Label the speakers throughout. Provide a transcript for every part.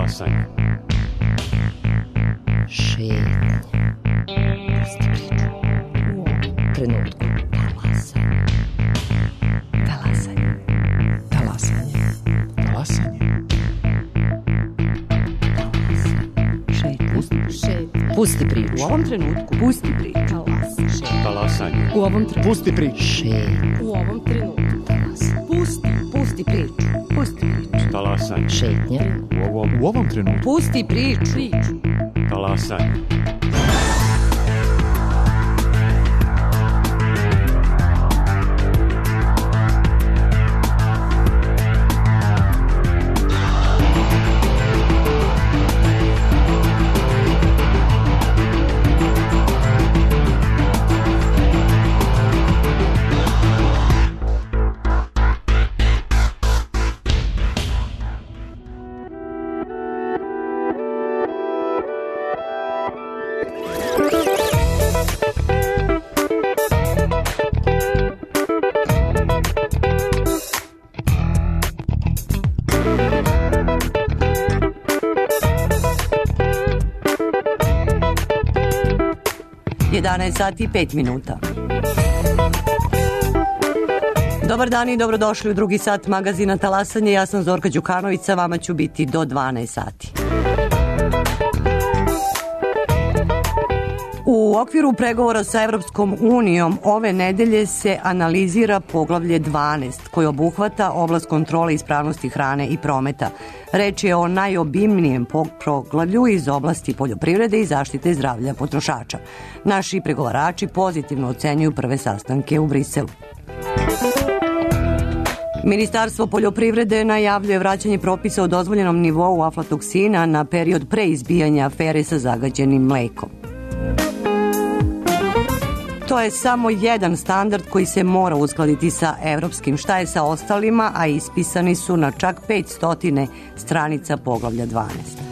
Speaker 1: Talasanje.
Speaker 2: Šetnje. Pusti priču. U ovom trenutku. Talasanje. Talasanje. Talasanje.
Speaker 3: Talasanje.
Speaker 2: Šetnje. Pusti priču.
Speaker 4: U ovom trenutku. Pusti priču.
Speaker 1: Talasanje.
Speaker 4: U ovom trenutku.
Speaker 3: Pusti priču.
Speaker 2: Šetnje.
Speaker 4: U ovom trenutku. Pusti priču. Pusti priču.
Speaker 1: Talasanje.
Speaker 2: Šetnje.
Speaker 3: U ovom trenutku.
Speaker 4: Pusti priču.
Speaker 1: Talasanje.
Speaker 4: Sati i 5 minuta. Dobar dan i dobrodošli u drugi sat magazina Talasanje. Ja sam Zorka Đukanović, sa vama ću biti do 12 sati. U okviru pregovora sa Evropskom unijom ove nedelje se analizira poglavlje 12 koje obuhvata oblast kontrole ispravnosti hrane i prometa. Reč je o najobimnijem poglavlju iz oblasti poljoprivrede i zaštite zdravlja potrošača. Naši pregovarači pozitivno ocenjuju prve sastanke u Briselu. Ministarstvo poljoprivrede najavljuje vraćanje propisa o dozvoljenom nivou aflatoksina na period pre izbijanja afere sa zagađenim mlekom. To je samo jedan standard koji se mora uskladiti sa evropskim. Šta je sa ostalima, a ispisani su na čak 500 stranica poglavlja 12.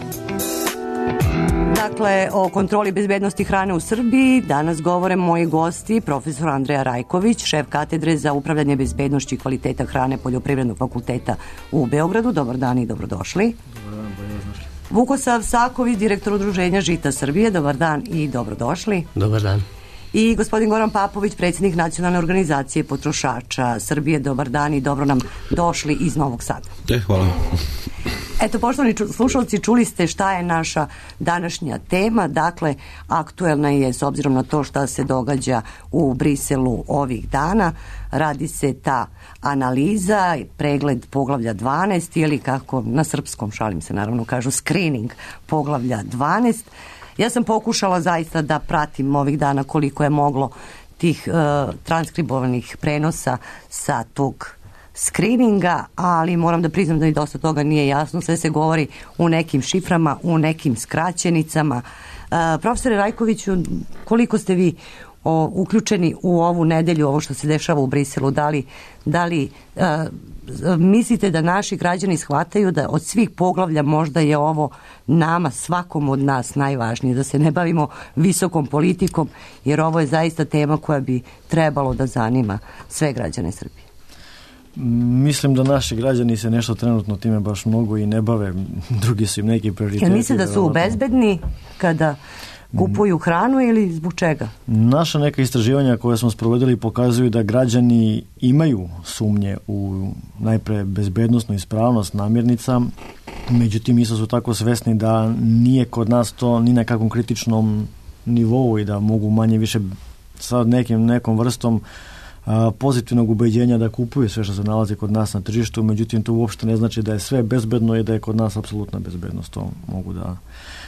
Speaker 4: Dakle, o kontroli bezbednosti hrane u Srbiji danas govore moji gosti, profesor Andreja Rajković, šef katedre za upravljanje bezbednošću i kvaliteta hrane Poljoprivrednog fakulteta u Beogradu. Dobar dan i dobrodošli.
Speaker 3: Dobar dan, bolje vas našli.
Speaker 4: Vukosav Saković, direktor Udruženja Žita Srbije. Dobar dan i dobrodošli.
Speaker 5: Dobar dan.
Speaker 4: I gospodin Goran Papović, predsjednik Nacionalne organizacije potrošača Srbije. Dobar dan i dobro nam došli iz Novog Sada.
Speaker 5: Hvala.
Speaker 4: Eto, poštovani slušalci, čuli ste šta je naša današnja tema. Dakle, aktuelna je s obzirom na to šta se događa u Briselu ovih dana. Radi se ta analiza, pregled poglavlja 12 ili kako na srpskom, šalim se naravno, kažu screening poglavlja 12. Ja sam pokušala zaista da pratim ovih dana koliko je moglo tih transkribovanih prenosa sa tog screeninga, ali moram da priznam da mi dosta toga nije jasno. Sve se govori u nekim šiframa, u nekim skraćenicama. Profesore Rajkoviću, koliko ste vi uključeni u ovu nedelju, ovo što se dešava u Briselu? Da li mislite da naši građani shvataju da od svih poglavlja možda je ovo nama, svakom od nas najvažnije, da se ne bavimo visokom politikom, jer ovo je zaista tema koja bi trebalo da zanima sve građane Srbije?
Speaker 3: Mislim da naši građani se nešto trenutno time baš mnogo i ne bave, drugi su im neki prioriteti.
Speaker 4: Ja mislim da su bezbedni kada kupuju hranu ili zbog čega?
Speaker 3: Naša neka istraživanja koje smo sprovodili pokazuju da građani imaju sumnje u najpre bezbednosnu ispravnost namirnica, međutim isto su tako svesni da nije kod nas to ni na kakvom kritičnom nivou i da mogu manje više sa nekom vrstom pozitivnog ubeđenja da kupuju sve što se nalazi kod nas na tržištu, međutim to uopšte ne znači da je sve bezbedno i da je kod nas apsolutna bezbednost. To mogu da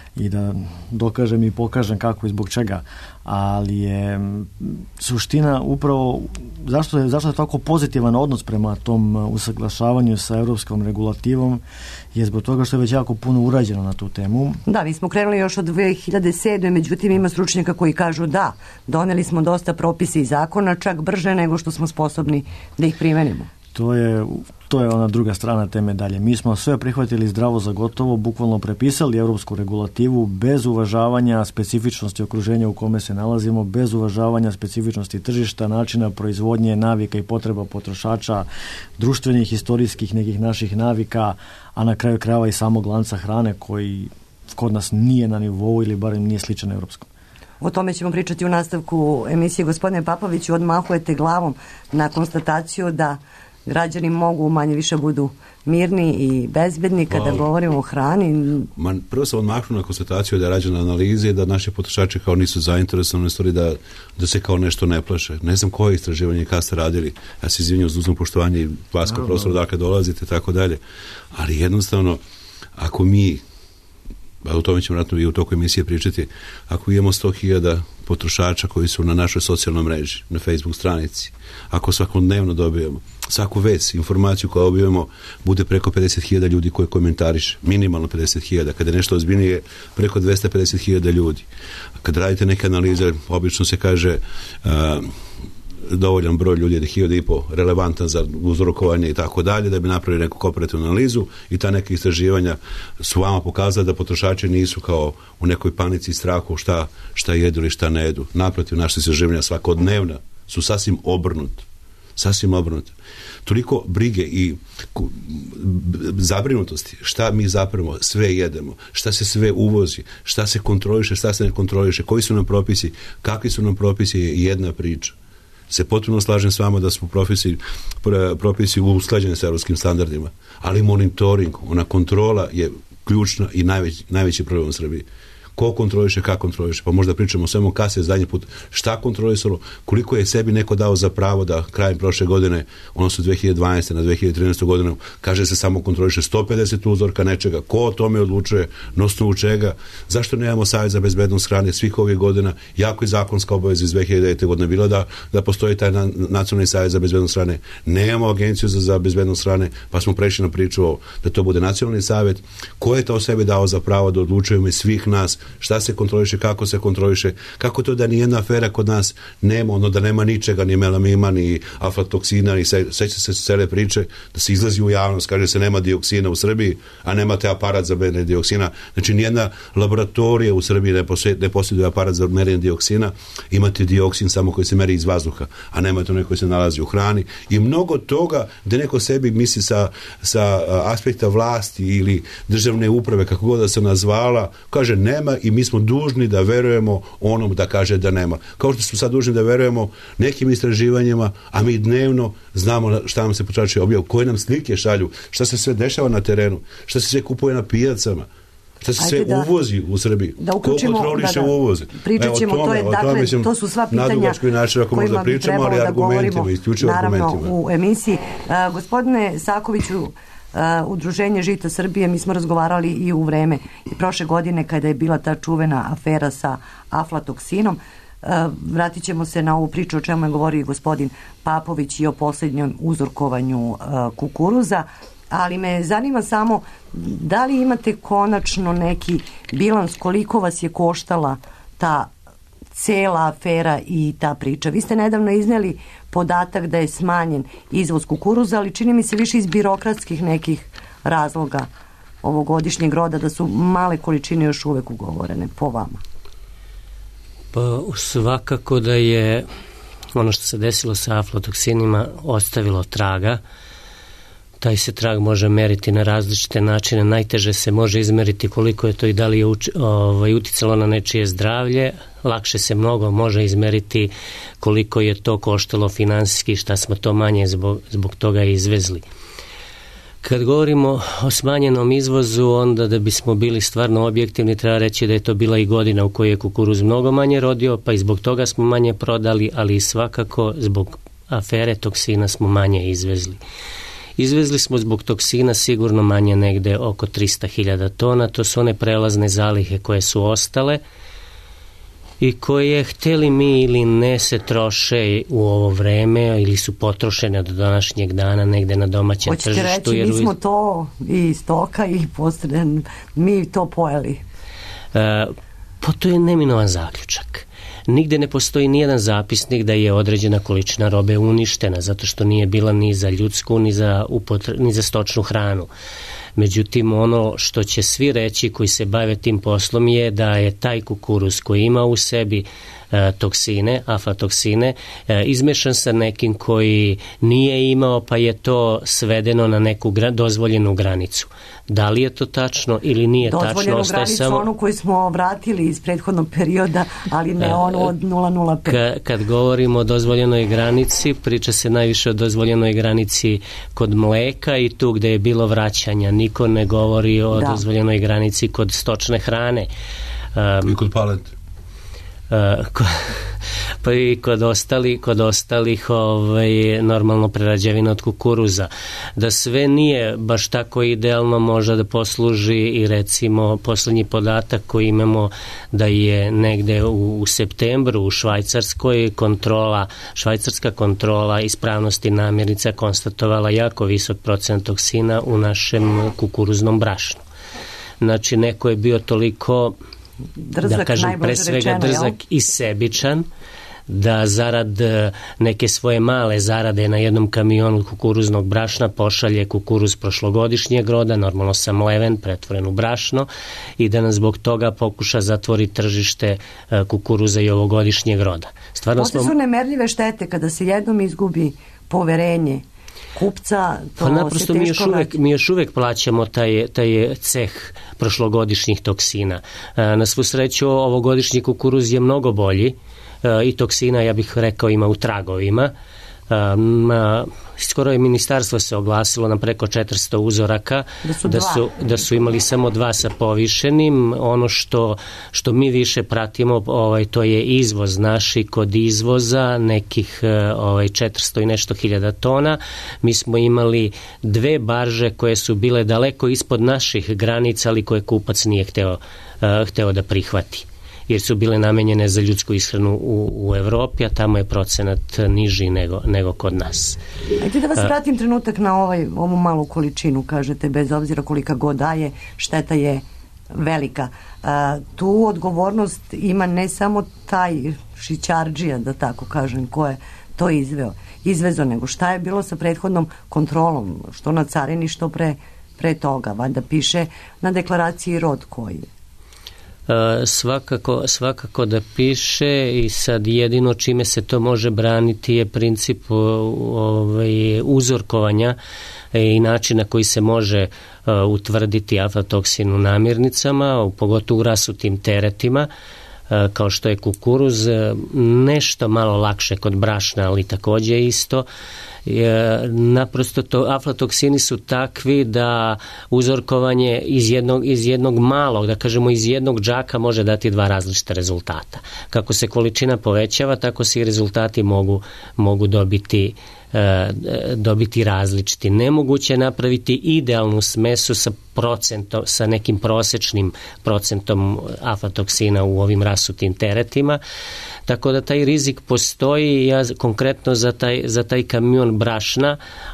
Speaker 3: dokažem i pokažem kako i zbog čega, ali je suština upravo zašto je tako pozitivan odnos prema tom usaglašavanju sa evropskom regulativom je zbog toga što je već jako puno urađeno na tu temu.
Speaker 4: Da, mi smo krenuli još od 2007. Međutim, ima stručnjaka koji kažu da, doneli smo dosta propisa i zakona, čak brže nego što smo sposobni da ih primenimo.
Speaker 3: To je ona druga strana te medalje. Mi smo sve prihvatili zdravo za gotovo, bukvalno prepisali europsku regulativu bez uvažavanja specifičnosti okruženja u kome se nalazimo, bez uvažavanja specifičnosti tržišta, načina proizvodnje, navika i potreba potrošača, društvenih, historijskih nekih naših navika, a na kraju krajeva i samog lanca hrane koji kod nas nije na nivou ili barem nije sličan europskom.
Speaker 4: O tome ćemo pričati u nastavku emisije. Gospodine Papoviću, odmahujete glavom na konstataciju da građani mogu manje više budu mirni i bezbedni kada govorimo o hrani.
Speaker 5: Prvo sam odmahnuo na konstataciju da je rađena analiza i da naši potrošači kao nisu zainteresovani u stvari da se kao nešto ne plaše. Ne znam koje istraživanje kada ste radili. Ja se izvinjam uz dužno poštovanje i vas kao profesor odakle dolazite, tako dalje. Ali jednostavno, ako mi, a o tome ćemo vratno i u toku emisije pričati, ako imamo 100.000 potrošača koji su na našoj socijalnoj mreži, na Facebook stranici, ako svakodnevno dobijemo svaku vest, informaciju koju objavimo, bude preko 50.000 ljudi koji komentariše, minimalno 50.000, kada je nešto ozbiljnije, preko 250.000 ljudi. Kad radite neke analize, obično se kaže dovoljan broj ljudi je 1.500 relevantan za uzrokovanje i tako dalje, da bi napravili neku komparativnu analizu i ta neka istraživanja su vama pokazala da potrošači nisu kao u nekoj panici i strahu šta jedu ili šta ne jedu. Naprotiv, naše istraživanja svakodnevna su sasvim obrnuta. Toliko brige i zabrinutosti, šta mi zapravo sve jedemo, šta se sve uvozi, šta se kontroliše, šta se ne kontroliše, koji su nam propisi, kakvi su nam propisi, je jedna priča. Se potpuno slažem s vama da smo propisi usklađeni s europskim standardima, ali monitoring, ona kontrola je ključna i najveći problem u Srbiji. Ko kontroliše, kako kontroliše, pa možda pričamo o svemu kad se zadnji put šta kontrolisalo, koliko je sebi neko dao za pravo da krajem prošle godine, odnosno 2012. na 2013. godinu, kaže se samo kontroliše 150 uzorka nečega, ko o tome odlučuje, na osnovu čega, zašto nemamo Savjet za bezbednost hrane svih ovih godina, jako je zakonska obaveza iz 2009. godine bila da postoji taj nacionalni Savjet za bezbednost hrane, nemamo agenciju za bezbednost hrane, pa smo prešli na priču da to bude nacionalni savjet, ko je to sebi dao za pravo da odlučujemo iz svih nas šta se kontroliše, kako se kontroliše, kako to da nijedna afera kod nas nema, da nema ničega, ni melamima, ni aflatoksina, ni seća se cele priče, da se izlazi u javnost, kaže se nema dioksina u Srbiji, a nemate aparat za merenje dioksina. Znači, nijedna laboratorija u Srbiji ne posjeduje aparat za merenje dioksina, imate dioksin samo koji se meri iz vazduha, a nemate onaj koji se nalazi u hrani. I mnogo toga da neko sebi misli sa aspekta vlasti ili državne uprave, kako god da se nazvala, kaže nema i mi smo dužni da verujemo onom da kaže da nema. Kao što smo sad dužni da verujemo nekim istraživanjima, a mi dnevno znamo šta nam se potrošači objavljaju, koje nam slike šalju, šta se sve dešava na terenu, šta se sve kupuje na pijacama, šta se sve uvozi u Srbiji, ko kontroliše uvoze.
Speaker 4: Pričat ćemo, to su sva pitanja kojima bi trebalo da govorimo naravno u emisiji. Gospodine Sakoviću, Udruženje Žita Srbije, mi smo razgovarali i u vreme i prošle godine kada je bila ta čuvena afera sa aflatoksinom. Vratit ćemo se na ovu priču o čemu je govorio gospodin Papović i o posljednjem uzorkovanju kukuruza, ali me zanima samo da li imate konačno neki bilans koliko vas je koštala ta cela afera i ta priča. Vi ste nedavno izneli podatak da je smanjen izvoz kukuruza, ali čini mi se više iz birokratskih nekih razloga ovogodišnjeg roda, da su male količine još uvek ugovorene po vama.
Speaker 6: Pa svakako da je ono što se desilo sa aflatoksinima ostavilo traga. Taj se trag može meriti na različite načine. Najteže se može izmeriti koliko je to i da li je uticalo na nečije zdravlje. Lakše se mnogo može izmeriti koliko je to koštalo finansijski, šta smo to manje zbog toga izvezli. Kad govorimo o smanjenom izvozu, onda da bismo bili stvarno objektivni, treba reći da je to bila i godina u kojoj je kukuruz mnogo manje rodio, pa i zbog toga smo manje prodali, ali i svakako zbog afere toksina smo manje izvezli. Izvezli smo zbog toksina sigurno manje negde oko 300.000 tona, to su one prelazne zalihe koje su ostale i koje, hteli mi ili ne, se troše u ovo vreme ili su potrošene do današnjeg dana negde na domaćem tržištu.
Speaker 4: Hoćete reći, mi smo to i stoka i mi to pojeli?
Speaker 6: Pa to je neminovan zaključak. nigde ne postoji nijedan zapisnik da je određena količina robe uništena, zato što nije bila ni za ljudsku, ni za stočnu hranu. Međutim, ono što će svi reći koji se bave tim poslom je da je taj kukuruz koji ima u sebi toksine, aflatoksine, izmešan sa nekim koji nije imao, pa je to svedeno na neku dozvoljenu granicu. Da li je to tačno ili nije tačno?
Speaker 4: Dozvoljenu granicu, onu koju smo vratili iz prethodnog perioda, ali ne onu od 0,05.
Speaker 6: Kad govorimo o dozvoljenoj granici, priča se najviše o dozvoljenoj granici kod mleka i tu gde je bilo vraćanja. Niko ne govori o dozvoljenoj granici kod stočne hrane.
Speaker 5: I kod palete.
Speaker 6: Pa i kod ostalih normalno prerađevina od kukuruza. Da sve nije baš tako idealno, može da posluži i recimo poslednji podatak koji imamo da je negde u septembru u Švajcarskoj švajcarska kontrola ispravnosti namirnica konstatovala jako visok procenat toksina u našem kukuruznom brašnu. Znači neko je bio toliko
Speaker 4: drzak,
Speaker 6: da kažem pre svega drzak i sebičan, da zarad neke svoje male zarade na jednom kamionu kukuruznog brašna pošalje kukuruz prošlogodišnjeg roda, normalno samleven, pretvoren u brašno, i da nas zbog toga pokuša zatvori tržište kukuruza i ovogodišnjeg roda. Stvarno
Speaker 4: su nemerljive štete kada se jednom izgubi poverenje kupca, to pa naprosto se teško
Speaker 6: mi još uvek plaćamo taj ceh prošlogodišnjih toksina. Na svu sreću ovogodišnji kukuruz je mnogo bolji i toksina, ja bih rekao, ima u tragovima. Skoro je ministarstvo se oglasilo na preko 400 uzoraka da su imali samo 2 sa povišenim. Ono što mi više pratimo, to je izvoz naši. Kod izvoza nekih 400 i nešto hiljada tona mi smo imali 2 barže koje su bile daleko ispod naših granica, ali koje kupac nije hteo da prihvati, jer su bile namenjene za ljudsku ishranu u Evropi, a tamo je procenat niži nego kod nas.
Speaker 4: Ajde da vas vratim trenutak na ovu malu količinu, kažete, bez obzira kolika god daje, šteta je velika. Tu odgovornost ima ne samo taj šićardžija, da tako kažem, ko je to izvezo, nego šta je bilo sa prethodnom kontrolom, što na carini, što pre toga. Valjda piše na deklaraciji rod koji je.
Speaker 6: Svakako da piše, i sad jedino čime se to može braniti je princip uzorkovanja i način na koji se može utvrditi aflatoksin u namirnicama, pogotovo u rasutim teretima kao što je kukuruz. Nešto malo lakše kod brašna, ali takođe isto. Naprosto aflatoksini su takvi da uzorkovanje iz jednog malog, da kažemo iz jednog džaka, može dati 2 različita rezultata. Kako se količina povećava, tako se i rezultati mogu dobiti različiti. Nemoguće je napraviti idealnu smesu sa nekim prosečnim procentom aflatoksina u ovim rasutim teretima, tako da taj rizik postoji. Ja konkretno za taj kamion brašna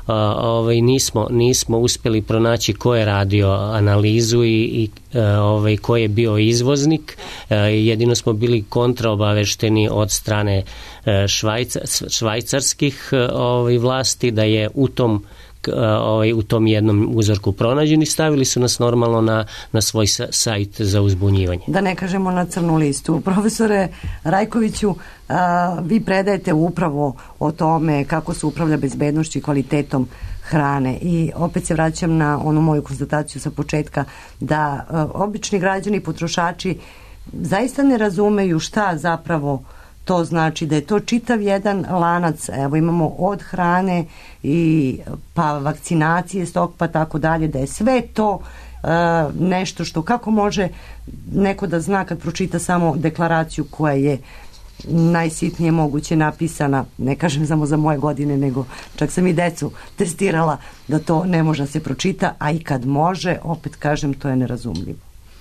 Speaker 6: nismo uspjeli pronaći ko je radio analizu i ko je bio izvoznik. Jedino smo bili kontraobavešteni od strane švajcarskih vlasti da je u tom jednom uzorku pronađen i stavili su nas normalno na svoj sajt za uzbunjivanje.
Speaker 4: Da ne kažemo na crnu listu. Profesore Rajkoviću, vi predajete upravo o tome kako se upravlja bezbednošću i kvalitetom hrane, i opet se vraćam na onu moju konstataciju sa početka da obični građani, potrošači zaista ne razumeju šta zapravo to znači, da je to čitav jedan lanac. Evo imamo od hrane i pa vakcinacije, stok, pa tako dalje, da je sve to nešto što, kako može neko da zna kad pročita samo deklaraciju koja je najsitnije moguće napisana, ne kažem samo za moje godine, nego čak sam i decu testirala da to ne može da se pročita, a i kad može, opet kažem, to je nerazumljivo.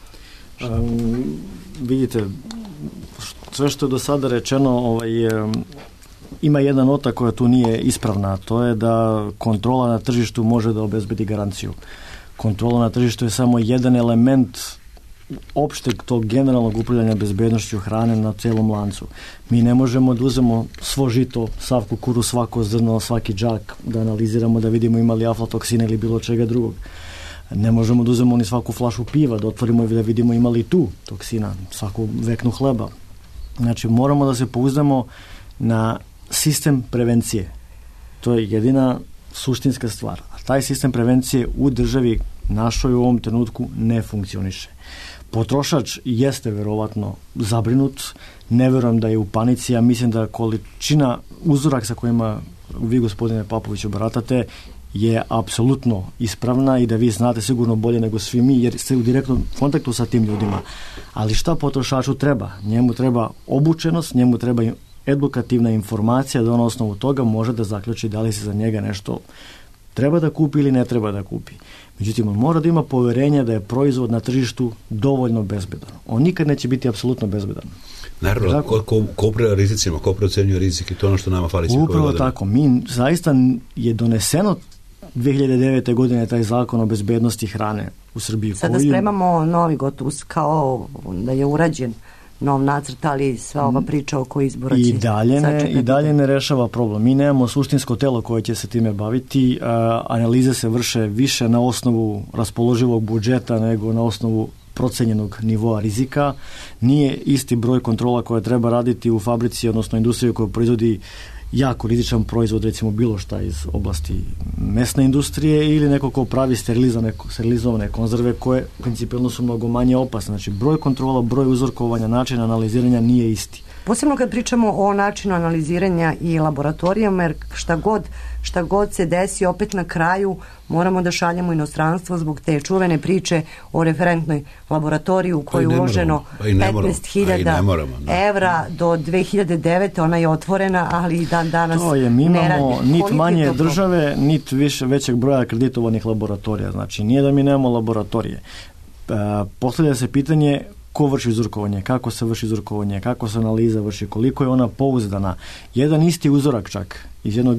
Speaker 3: Vidite, sve što je do sada rečeno ima jedna nota koja tu nije ispravna, to je da kontrola na tržištu može da obezbedi garanciju. Kontrola na tržištu je samo jedan element opšteg tog generalnog upravljanja bezbednošću hrane na celom lancu. Mi ne možemo da uzemo svo žito, sav kukuruz, svako zrno, svaki džak, da analiziramo, da vidimo ima li aflatoksina ili bilo čega drugog. Ne možemo da uzemo ni svaku flašu piva, da otvorimo i da vidimo ima li tu toksina, svaku veknu hleba. Znači, moramo da se pouzdamo na sistem prevencije. To je jedina suštinska stvar. A taj sistem prevencije u državi našoj u ovom trenutku ne funkcioniše. Potrošač jeste verovatno zabrinut, ne verujem da je u panici, ja mislim da količina uzorak sa kojima vi, gospodine Papoviću, baratate je apsolutno ispravna i da vi znate sigurno bolje nego svi mi, jer ste u direktnom kontaktu sa tim ljudima. Ali šta potrošaču treba? Njemu treba obučenost, njemu treba edukativna informacija da on na osnovu toga može da zaključi da li se za njega nešto treba da kupi ili ne treba da kupi. Međutim, on mora da ima poverenja da je proizvod na tržištu dovoljno bezbedan. On nikad neće biti apsolutno bezbedan.
Speaker 5: Naravno, ko upravlja rizicima, ko procenjuje rizike, to ono što nama fali.
Speaker 3: Upravo tako. Mi zaista je doneseno 2009. godine taj zakon o bezbednosti hrane u Srbiji.
Speaker 4: Sada spremamo novi gotus, kao da je urađen nov nacrt, ali sva ova priča oko izbora
Speaker 3: i dalje ne rešava problem. Mi nemamo suštinsko telo koje će se time baviti. Analize se vrše više na osnovu raspoloživog budžeta nego na osnovu procenjenog nivoa rizika. Nije isti broj kontrola koje treba raditi u fabrici, odnosno industriji koja proizvodi jako rizičan proizvod, recimo bilo šta iz oblasti mesne industrije ili neko ko pravi sterilizovane konzerve koje principijalno su mnogo manje opasne. Znači, broj kontrola, broj uzorkovanja, način analiziranja nije isti.
Speaker 4: Posebno kad pričamo o načinu analiziranja i laboratorijama, jer šta god se desi, opet na kraju moramo da šaljemo inostranstvo zbog te čuvene priče o referentnoj laboratoriji u kojoj je uloženo 15.000 evra do 2009. Ona je otvorena, ali i dan danas
Speaker 3: to je, mi imamo nit manje države, nit većeg broja akreditovanih laboratorija. Znači, nije da mi nemamo laboratorije. Postavlja se pitanje ko vrši uzorkovanje, kako se vrši uzorkovanje, kako se analiza vrši, koliko je ona pouzdana. Jedan isti uzorak čak iz jedne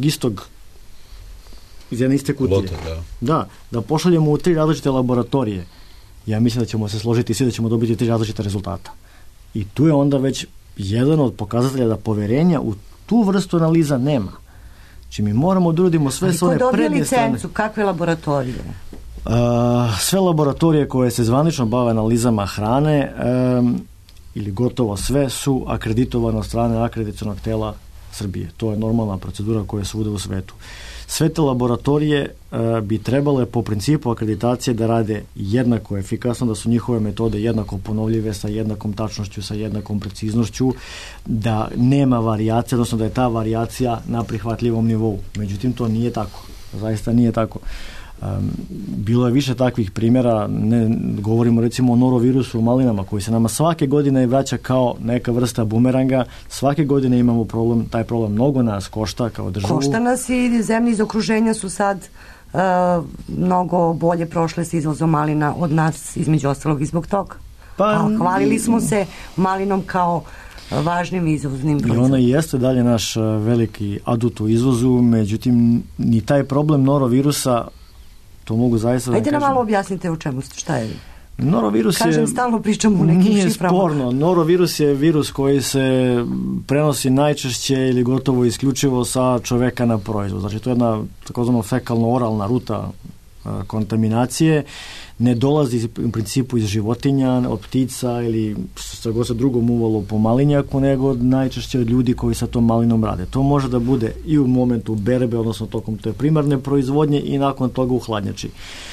Speaker 3: iste kutije. Da pošaljemo u 3 različite laboratorije. Ja mislim da ćemo se složiti svi da ćemo dobiti 3 različita rezultata. I tu je onda već jedan od pokazatelja da poverenja u tu vrstu analiza nema. Znači, mi moramo da uradimo sve s one prednje strane.
Speaker 4: Licencu, kakve laboratorije?
Speaker 3: Sve laboratorije koje se zvanično bave analizama hrane ili gotovo sve su akreditovane od strane akreditacionog tela Srbije. To je normalna procedura koja je svuda u svetu. Sve te laboratorije bi trebale po principu akreditacije da rade jednako efikasno, da su njihove metode jednako ponovljive, sa jednakom tačnošću, sa jednakom preciznošću, da nema varijacije, odnosno da je ta varijacija na prihvatljivom nivou. Međutim, to nije tako. Zaista nije tako. Bilo je više takvih primjera, govorimo recimo o norovirusu u malinama koji se nama svake godine vraća kao neka vrsta bumeranga, svake godine imamo problem, taj problem mnogo nas košta kao državu.
Speaker 4: Košta nas i zemlje iz okruženja su sad mnogo bolje prošle s izvozom malina od nas, između ostalog i zbog toga. Hvalili smo se malinom kao važnim izvoznim proizvodom.
Speaker 3: I ona jeste dalje naš veliki adut u izvozu, međutim ni taj problem norovirusa, to mogu zaista da kažem.
Speaker 4: Ajde nam malo objasnite u čemu ste, šta je?
Speaker 3: Norovirus
Speaker 4: kažem, stalno pričam u nekim
Speaker 3: nije
Speaker 4: šiframa.
Speaker 3: Sporno. Norovirus je virus koji se prenosi najčešće ili gotovo isključivo sa čoveka na proizvod. Znači, to je jedna takozvano fekalno-oralna ruta kontaminacije. Ne dolazi u principu iz životinja, od ptica ili sa god se drugom uvalo po malinjaku, nego najčešće od ljudi koji sa tom malinom rade. To može da bude i u momentu berbe, odnosno tokom te primarne proizvodnje i nakon toga u hladnjači.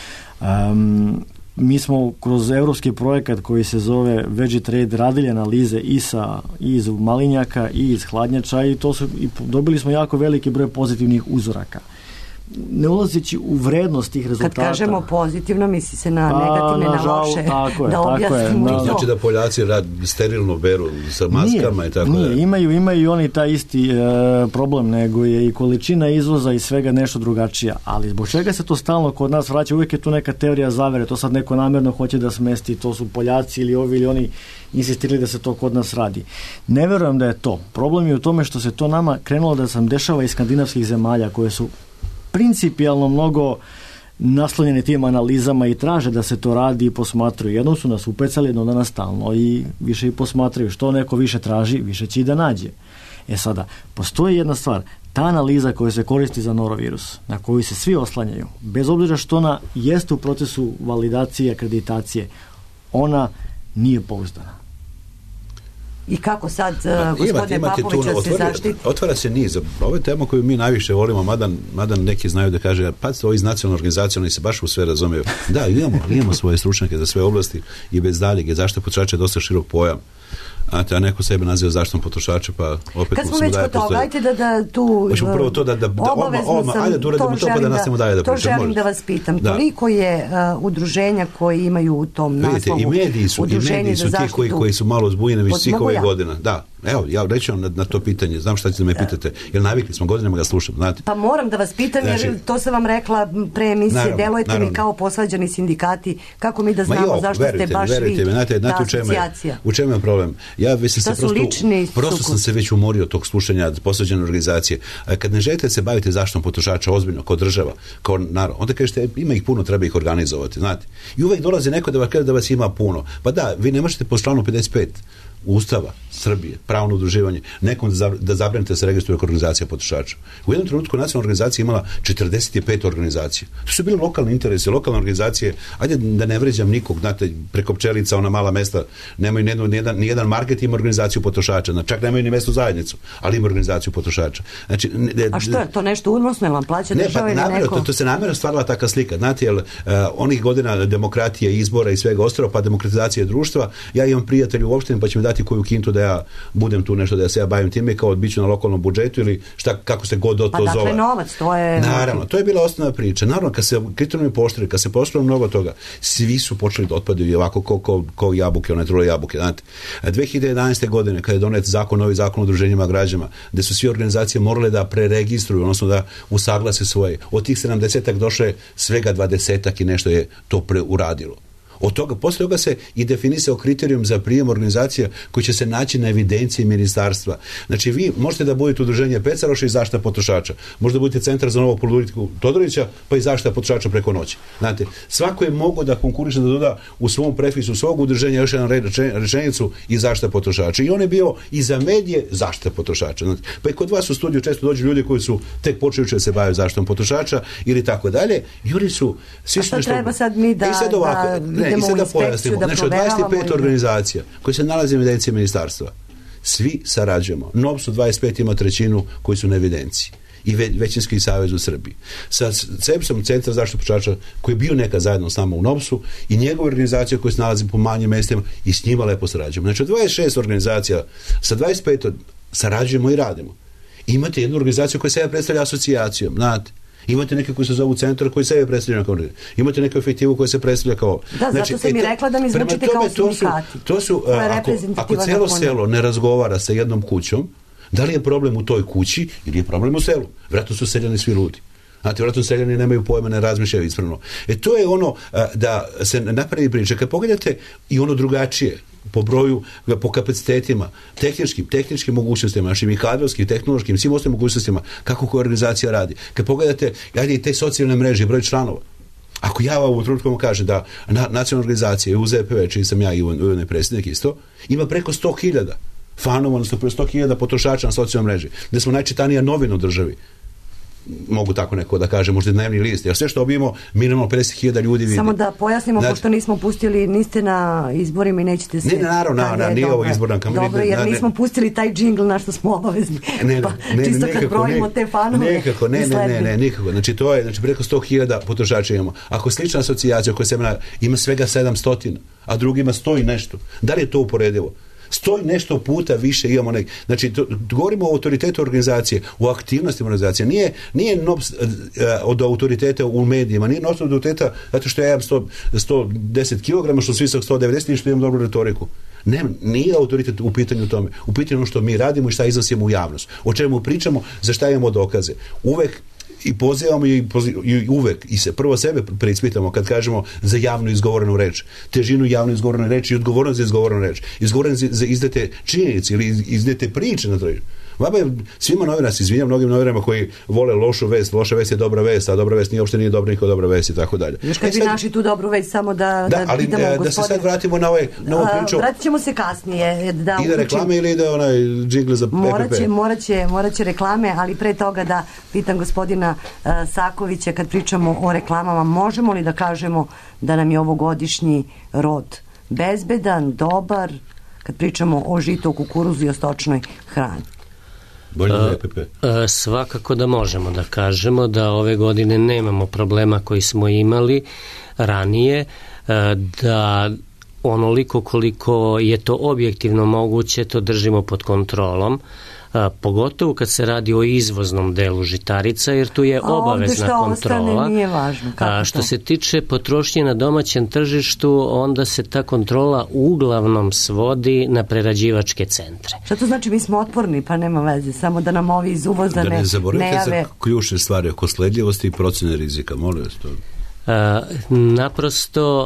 Speaker 3: Mi smo kroz evropski projekat koji se zove Vegitrade radili analize i iz malinjaka i iz hladnjača i dobili smo jako veliki broj pozitivnih uzoraka. Ne ulazeći u vrednost tih rezultata.
Speaker 4: Kad kažemo pozitivno, misli se na negativne, na loše. Da objasnimo to.
Speaker 5: Znači da Poljaci sterilno beru sa maskama i tako da.
Speaker 3: Nije, imaju oni taj isti problem, nego je i količina izvoza i svega nešto drugačija. Ali zbog čega se to stalno kod nas vraća? Uvijek je tu neka teorija zavere, to sad neko namjerno hoće da smesti, to su Poljaci ili ovi ili oni insistirali da se to kod nas radi. Ne verujem da je to. Problem je u tome što se to nama krenulo da se dešava iz skandinavskih zemalja koje su principijalno mnogo naslonjeni tim analizama i traže da se to radi i posmatraju. Jednom su nas upecali, jednom da nas stalno i više i posmatraju. Što neko više traži, više će i da nađe. Sada, postoji jedna stvar, ta analiza koja se koristi za norovirus, na koju se svi oslanjaju, bez obzira što ona jeste u procesu validacije, akreditacije, ona nije pouzdana.
Speaker 4: I kako sad gospodine Papovića se zaštiti?
Speaker 5: Otvara se niz. Ovo je tema koju mi najviše volimo, mada neki znaju da kaže, pa ovi iz nacionalne organizacije, oni se baš u sve razumiju. Da, imamo svoje stručnjake za sve oblasti i bez daljeg je zaštita potrošača je dosta širok pojam. A neko sebe naziva zaštitom potrošača, pa opet
Speaker 4: kad smo već kod toga, ajte da tu
Speaker 5: hoćemo prvo to da ajde da uradimo to pa da nastavimo dalje da pričamo.
Speaker 4: To želim da vas pitam. Toliko je udruženja koji imaju u tom naslovu.
Speaker 5: I mediji su ti koji su malo zbunjeni već svih ovih godina. Da. Evo, ja reći vam na to pitanje, znam šta ćete me pitate, jer navikli smo godinama ga slušam, znate.
Speaker 4: Pa moram da vas pitam, jer to sam vam rekla pre emisije, delujete mi kao posvađani sindikati, kako mi da znamo zašto ste baš vi ta asocijacija.
Speaker 5: U čemu je problem? Ja prosto sam se već umorio tog slušanja posvađane organizacije. Kad ne želite da se bavite zaštitom potrošača ozbiljno, kao država, kao narod, onda kažete, ima ih puno, treba ih organizovati, znate. I uvek dolazi neko da vas kaže da vas ima puno. Pa da, vi ne možete po članu 55 Ustava Srbije, pravno udruživanje, nekom da zabranite da se registruje kao organizacija potrošača. U jednom trenutku nacionalna organizacija imala 45 organizacija. To su bili lokalni interesi, lokalne organizacije, ajde da ne vređam nikog, znate, preko pčelica, ona mala mesta, nemaju ni jedan market, ima organizaciju potrošača, čak nemaju ni mesnu zajednicu, ali ima organizaciju potrošača. Znači,
Speaker 4: a što je to nešto unosno, vam plaća država ili neko?
Speaker 5: To se namjerno stvarala takva slika, znate, jer onih godina demokratije, izbora i svega ostalo, pa demokratizacije društva, ja imam prijatelja u opštini, pa će mi dati koju kintu da ja budem tu nešto, da se ja bavim time, kao odbiću na lokalnom budžetu ili kako se god to zove.
Speaker 4: Pa dakle novac, to je...
Speaker 5: Naravno, to je bila osnovna priča. Naravno, kad se kriterijumi pooštrili, kad se poštrilo mnogo toga, svi su počeli da otpadaju ovako kao jabuke, one trule jabuke, znate. 2011. godine, kada je donet novi zakon o udruženjima građana, gde su svi organizacije morale da preregistruju, odnosno da usaglase svoje. Od tih 70-ak došlo je svega 20-ak i nešto je to preuradilo. Od toga, posle toga se i definisao kriterijum za prijem organizacija koji će se naći na evidenciji ministarstva. Znači, vi možete da budete udruženje Pecaroša i zaštita potrošača. Možda budete centar za novu politiku Todorića, pa i zaštita potrošača preko noći. Znate, svako je mogao da konkuriše da doda u svom prefisu svog udruženja još jedan rečenicu i zaštita potrošača. I on je bio i za medije zaštita potrošača. Znate, pa i kod vas u studiju često dođu ljudi koji su tek počeli da se bave zaštitom potrošača ili tako dalje. I oni su svi
Speaker 4: što treba sad mi da
Speaker 5: i sad da pojasnimo. Znači, od 25 organizacija koje se nalaze u evidenciji ministarstva, svi sarađujemo. NOPS-u 25 ima trećinu koji su na evidenciji i većinski savez u Srbiji. Sa CEPS-om, Centar zaštitu potrošača, koji je bio nekad zajedno s nama u NOPS-u i njegove organizacije koje se nalaze po manjim mestima i s njima lepo sarađujemo. Znači, od 26 organizacija sa 25 sarađujemo i radimo. Imate jednu organizaciju koja sebe predstavlja asocijacijom, znate. Imate neke koji se zovu centar koji sebe predstavlja kao... Imate neku efektivu koja se predstavlja kao...
Speaker 4: Da, zato sam mi rekla da mi zvučite kao sindikati.
Speaker 5: To su ako celo selo ne razgovara sa jednom kućom, da li je problem u toj kući ili je problem u selu? Vjerojatno su seljani svi ludi. Znate, vjerojatno seljani nemaju pojma, ne razmišljaju ispravno. To je ono da se napravi priča. Kad pogledate i ono drugačije, po broju, po kapacitetima, tehničkim mogućnostima, našim i kadrovskim, tehnološkim, svim ostalim mogućnostima, kako koja organizacija radi. Kad pogledate, i te socijalne mreže, broj članova, ako ja u trenutku kažem da nacionalna organizacija UZPV, čiji sam ja i ujedno predsjednik isto, ima preko 100.000 fanova, odnosno preko 100.000 potrošača na socijalnoj mreži, gde smo najčitanija novina u državi. Mogu tako neko da kaže, možda dnevni list, jer sve što obijemo minimalno 50.000 ljudi vidi.
Speaker 4: Samo da pojasnimo, pošto nismo pustili, niste na izborima i nećete se...
Speaker 5: Ne, naravno, nije ovo izborna kampanja.
Speaker 4: Dobro, jer nismo pustili taj džingl na što smo obavezni. Čisto kad brojimo te fanove.
Speaker 5: Nikako. Znači, to je, preko 100.000 potrošača imamo. Ako slična asocijacija koja se ima svega 700, a drugi ima 100 i nešto, da li je to uporedivo? 100 nešto puta više imamo znači, govorimo o autoritetu organizacije, o aktivnostima organizacije. Nije od autoriteta u medijima, nije od autoriteta zato što ja imam 110 kg, što svi su 190 i što imam dobru retoriku. Ne, nije autoritet u pitanju tome. U pitanju ono što mi radimo i šta iznosimo u javnost. O čemu pričamo, za šta imamo dokaze. Uvek i pozivamo i uvek i se prvo sebe preispitamo kad kažemo za javno izgovorenu reč, težinu javno izgovorene reči i odgovornost za izgovorenu reč, izgovornost za izdate činjenice ili izdate priče na to. Svima novinarima se izvinjam, mnogim novinarima koji vole lošu vest, loša vest je dobra vest, a dobra vest uopšte nije dobra, niko dobra vest i tako dalje.
Speaker 4: Još kad bi našli tu dobru vest, samo da
Speaker 5: ali
Speaker 4: pitamo gospodina.
Speaker 5: Da se sad vratimo na ovu priču.
Speaker 4: Vratit ćemo se kasnije.
Speaker 5: Ide reklame ili ide onaj džingl za EPP?
Speaker 4: Morat će reklame, ali pre toga da pitam gospodina Sakovića, kad pričamo o reklamama, možemo li da kažemo da nam je ovogodišnji rod bezbedan, dobar, kad pričamo o žitu, o kukuruzu i o stočnoj hrani?
Speaker 5: Bolje za EPP?
Speaker 6: Svakako da možemo da kažemo da ove godine nemamo problema koji smo imali ranije, da onoliko koliko je to objektivno moguće to držimo pod kontrolom, pogotovo kad se radi o izvoznom delu žitarica, jer tu je obavezna kontrola.
Speaker 4: Ostane, nije važno.
Speaker 6: Što se tiče potrošnje na domaćem tržištu, onda se ta kontrola uglavnom svodi na prerađivačke centre.
Speaker 4: Šta to znači? Mi smo otporni, pa nema veze, samo da nam ovi iz uvoza
Speaker 5: ne zaboravite za ključne stvari oko sledljivosti i procene rizika, molim vas to.
Speaker 6: Naprosto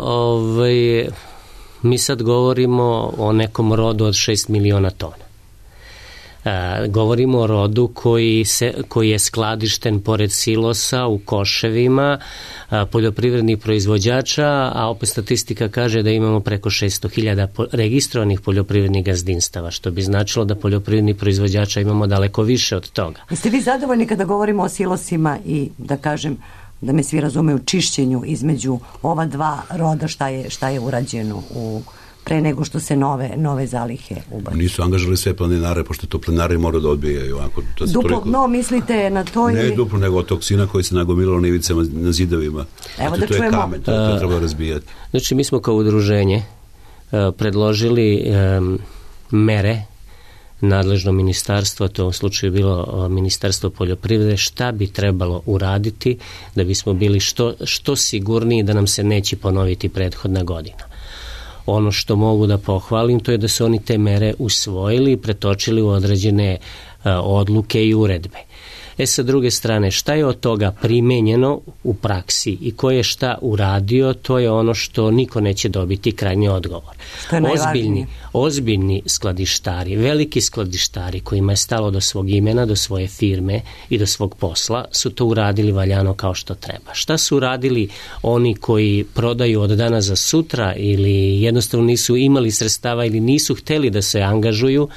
Speaker 6: mi sad govorimo o nekom rodu od 6 miliona tona. Govorimo o rodu koji je skladišten pored silosa u koševima poljoprivrednih proizvođača, a opet statistika kaže da imamo preko 600.000 registrovanih poljoprivrednih gazdinstava, što bi značilo da poljoprivrednih proizvođača imamo daleko više od toga.
Speaker 4: Jeste vi zadovoljni kada govorimo o silosima i da kažem, da me svi razumeju, čišćenju između ova dva roda, šta je urađeno pre nego što se nove zalihe ubaci?
Speaker 5: Nisu angažali sve planinare, pošto to planinari moraju da odbijaju.
Speaker 4: Duplo dno, mislite na to?
Speaker 5: Ne duplo, nego od toksina koji se nagomilalo na ivicama, na zidovima.
Speaker 4: Evo da
Speaker 5: to
Speaker 4: čujemo.
Speaker 5: Je kamen, to treba razbijati.
Speaker 6: Znači, mi smo kao udruženje predložili mere nadležno ministarstvo, to u slučaju bilo Ministarstvo poljoprivrede, šta bi trebalo uraditi da bismo bili što sigurniji da nam se neće ponoviti prethodna godina. Ono što mogu da pohvalim, to je da su oni te mere usvojili i pretočili u određene odluke i uredbe. Sa druge strane, šta je od toga primenjeno u praksi i ko je šta uradio, to je ono što niko neće dobiti krajnji odgovor. Ozbiljni skladištari, veliki skladištari kojima je stalo do svog imena, do svoje firme i do svog posla, su to uradili valjano kao što treba. Šta su uradili oni koji prodaju od dana za sutra ili jednostavno nisu imali sredstava ili nisu hteli da se angažuju,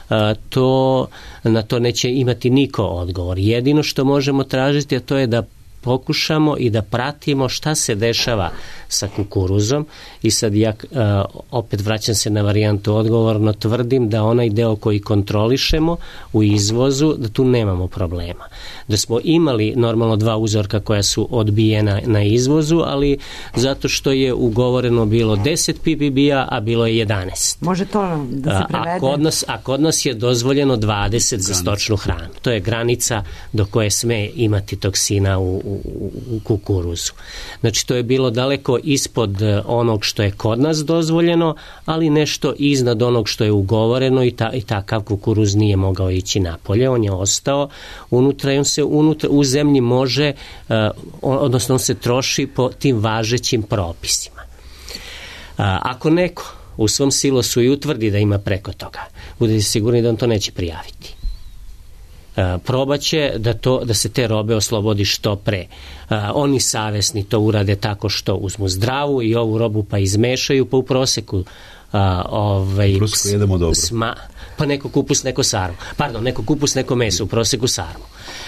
Speaker 6: na to neće imati niko odgovor. Jedino što možemo tražiti, a to je da pokušamo i da pratimo šta se dešava sa kukuruzom i sad ja opet vraćam se na varijantu odgovorno, tvrdim da onaj deo koji kontrolišemo u izvozu, da tu nemamo problema. Da smo imali normalno 2 uzorka koja su odbijena na izvozu, ali zato što je ugovoreno bilo 10 PPB-a, a bilo je 11.
Speaker 4: Može to da se prevede?
Speaker 6: A kod nas je dozvoljeno 20 za stočnu hranu. To je granica do koje sme imati toksina u kukuruzu. Znači, to je bilo daleko ispod onog što je kod nas dozvoljeno, ali nešto iznad onog što je ugovoreno i takav kukuruz nije mogao ići napolje. On je ostao unutra i on se u zemlji može, odnosno on se troši po tim važećim propisima. Ako neko u svom silosu i utvrdi da ima preko toga, budete sigurni da on to neće prijaviti. Probaće da se te robe oslobodi što pre. Oni savesni to urade tako što uzmu zdravu i ovu robu pa izmešaju, pa u proseku
Speaker 5: jedemo dobro.
Speaker 6: Pa neko kupus, neko sarmu. Neko kupus, neko meso, u proseku sarmu.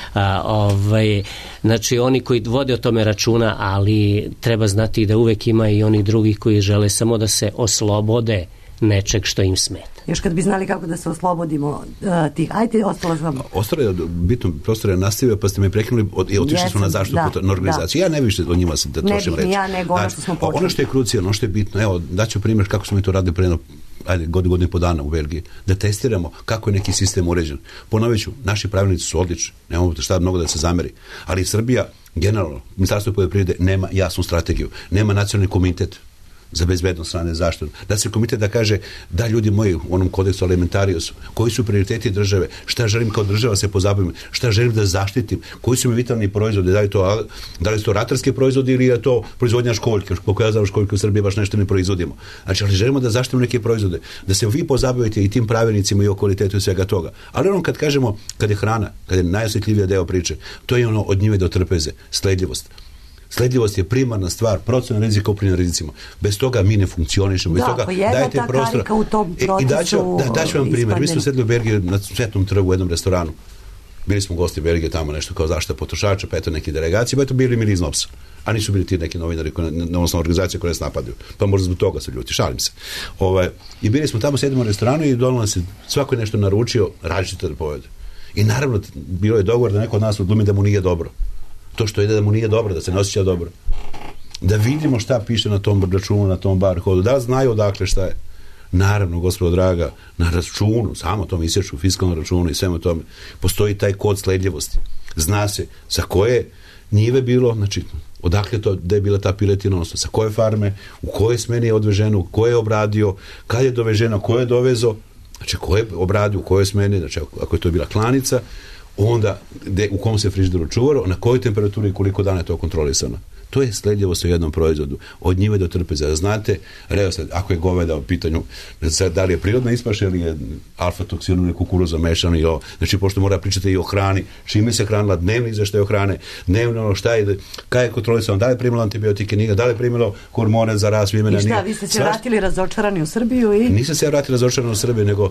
Speaker 6: Znači oni koji vode o tome računa, ali treba znati da uvek ima i oni drugih koji žele samo da se oslobode nečeg što im smeta.
Speaker 4: Još kad bi znali kako da se oslobodimo tih. Ajde, ostalo sam.
Speaker 5: Ostalo je bitno, prostor je nastavio, pa ste me prekinuli i otišli smo na zaštitu na organizaciju. Ja ne više o njima se da trošim reći.
Speaker 4: Ja nego ono što smo počeli.
Speaker 5: Ono što je krucijalno, ono što je bitno, evo, daću primjer kako smo mi to radili pre godinu i po dana u Belgiji, da testiramo kako je neki sistem uređen. Ponovit ću, naši pravilnici su odlični, nemamo šta mnogo da se zameri, ali Srbija, generalno, Ministarstvo poljoprivrede nema jasnu strategiju, nema nacionalni komitet za bezbednost strane zaštitu. Da se komitet da kaže da ljudi moji u onom kodeksu alimentariusu, koji su prioriteti države, šta želim kao država se pozabavim, šta želim da zaštitim, koji su mi vitalni proizvodi, da li su to ratarske proizvodi ili je to proizvodnja školjke, koliko ja znam školjke u Srbiji baš nešto ne proizvodimo. Znači, ali želimo da zaštitimo neke proizvode, da se vi pozabavite i tim pravilnicima i o kvalitetu i svega toga. Ali ono kad kažemo, kad je hrana, kad je najosjetljivija deo priče, to je ono od njive do trpeze, sledljivost. Sledljivost je primarna stvar, procena rizika upravljanja rizicima. Bez toga mi ne funkcionišemo. Bez toga dajete prostor. I daću vam primjer. Mi smo sedli u Belgiji na Cvetnom trgu u jednom restoranu. Bili smo gosti Belgije, tamo nešto kao zaštita potrošača, pa eto neki delegacije, pa eto bili mi iz NOPS-a. A nisu bili ti neki novinari, odnosno organizacije koje nas napadaju. Pa možda zbog toga su ljuti, šalim se. I bili smo tamo, sedimo u restoranu i donalo se, svako je nešto naručio, različito da pojede. I naravno, bilo je dogovor da neko od nas odglumi da mu nije dobro. To što ide da mu nije dobro, da se ne osjeća dobro. Da vidimo šta piše na tom računu, na tom bar kodu. Da znaju odakle šta je. Naravno, gospodo draga, na računu, samo tom isječu, fiskalnom računu i svemu tome, postoji taj kod sledljivosti. Zna se sa koje njive bilo, znači, odakle to, da je bila ta piletina, odnosno sa koje farme, u koje smeni je odveženo, ko je obradio, kad je doveženo, ko je dovezo, znači, ko je obradio, u kojoj smeni, znači, ako je to bila klanica, onda u kom se frižideru čuvaro, na kojoj temperaturi i koliko dana je to kontrolisano. To je sledljivost u jednom proizvodu. Od njive do trpeza. Znate, reosled, ako je goveda u pitanju, da li je prirodna ispaša ili je alfa-toksin ili kukuruza mešano i ovo. Znači, pošto mora pričati i o hrani, čime se hranila, dnevni izveštaj o hrane, dnevno ono šta je, kada je kontrolisano, da li je primilo antibiotike, nije, da li je primilo hormone za rast vimena, nije.
Speaker 4: I šta, vi ste se vratili razočarani u Srbiju i...
Speaker 5: Nisam se vratili razočarani u Srbiju, nego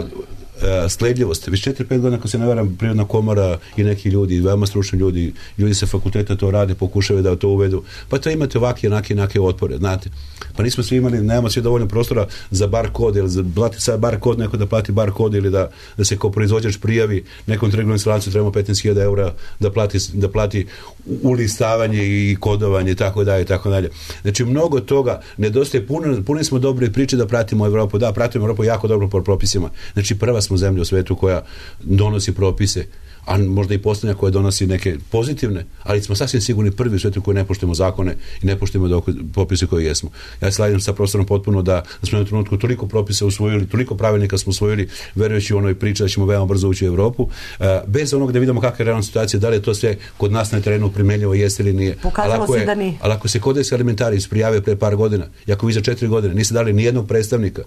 Speaker 5: sledljivost. Već 4-5 godina, ako se ne varam, Prirodna komora i neki ljudi, veoma stručni ljudi sa fakulteta to rade, pokušaju da to uvedu. Pa to imate ovakve, onake otpore, znate. Pa nismo svi imali, nemamo svi dovoljno prostora za bar kod, ili za plati sad bar kod, neko da plati bar kod ili da se kao proizvođač prijavi nekom trgovinskom lancu, trebamo 15.000 eura da plati ulistavanje i kodovanje, tako dalje, tako dalje. Znači, mnogo toga nedostaje, puni smo dobre priče da pratimo Evropu. Da, pratimo Evropu jako dobro po propisima. Znači, prva smo zemlja u svetu koja donosi propise, a možda i posljednja koja donosi neke pozitivne, ali smo sasvim sigurni prvi u svetu koji ne poštujemo zakone i ne poštujemo propise koje jesmo. Ja se slažem sa profesorom potpuno da smo u trenutku toliko propisa usvojili, toliko pravilnika smo usvojili, verujući u onoj priči da ćemo veoma brzo ući u Evropu, bez onog da vidimo kakva je realna situacija, da li je to sve kod nas na terenu primenljivo, jeste ili nije.
Speaker 4: Pokazalo se da nije.
Speaker 5: Ali ako se kodeks alimentarius prijavio pre par godina, i ako vi za 4 godine niste dali nijednog predstavnika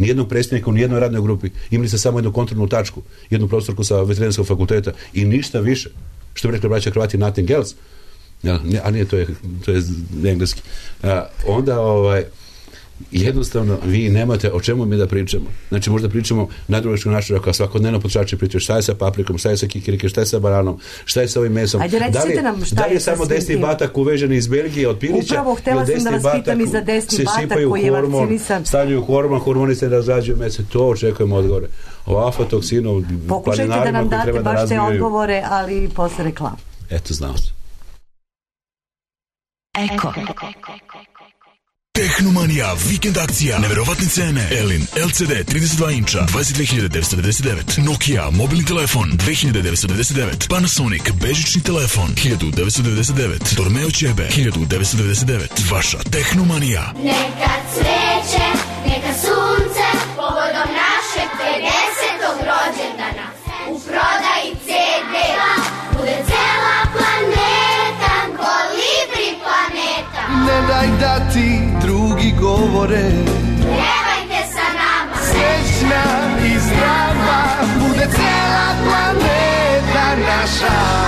Speaker 5: u nijednoj radnoj grupi, imali ste samo jednu kontrolnu tačku, jednu profesorku sa veterinarskog fakulteta i ništa više, što bi rekli braća Hrvati, nothing else, a nije, to je engleski. Onda jednostavno vi nemate o čemu mi da pričamo. Znači, možda pričamo na drugačiji način, ako svakodnevno potrošači pričaju šta je sa paprikom, šta je sa kikirike, šta je sa bananom, šta je sa ovim mesom.
Speaker 4: Ajde, recite nam šta je
Speaker 5: samo desni batak uvežen iz Belgije od pilića.
Speaker 4: Upravo htjela sam da vas pitam i za desni batak koji je vakcinisan.
Speaker 5: Stavljaju hormoni se razrađuju meso, to očekujemo odgovore. O aflatoksinu,
Speaker 4: pokušajte da nam date baš te odgovore, ali posle reklama.
Speaker 5: Eto, znao sam.
Speaker 2: Eko.
Speaker 7: Tehnomanija, vikend akcija, neverovatne cene. Elin LCD 32 inča 22.999, Nokia mobilni telefon 2.999, Panasonic bežični telefon 1.999, Dormeo ćebe 1.999. Vaša Tehnomanija.
Speaker 8: Neka cveće, neka sunce, povodom našeg 50. rođendana. U prodaji CD bude cela planeta, Kolibri planeta.
Speaker 9: Ne daj da ti drugi govore,
Speaker 8: Pjevajte sa nama.
Speaker 9: srećna i zdrava bude cela planeta naša.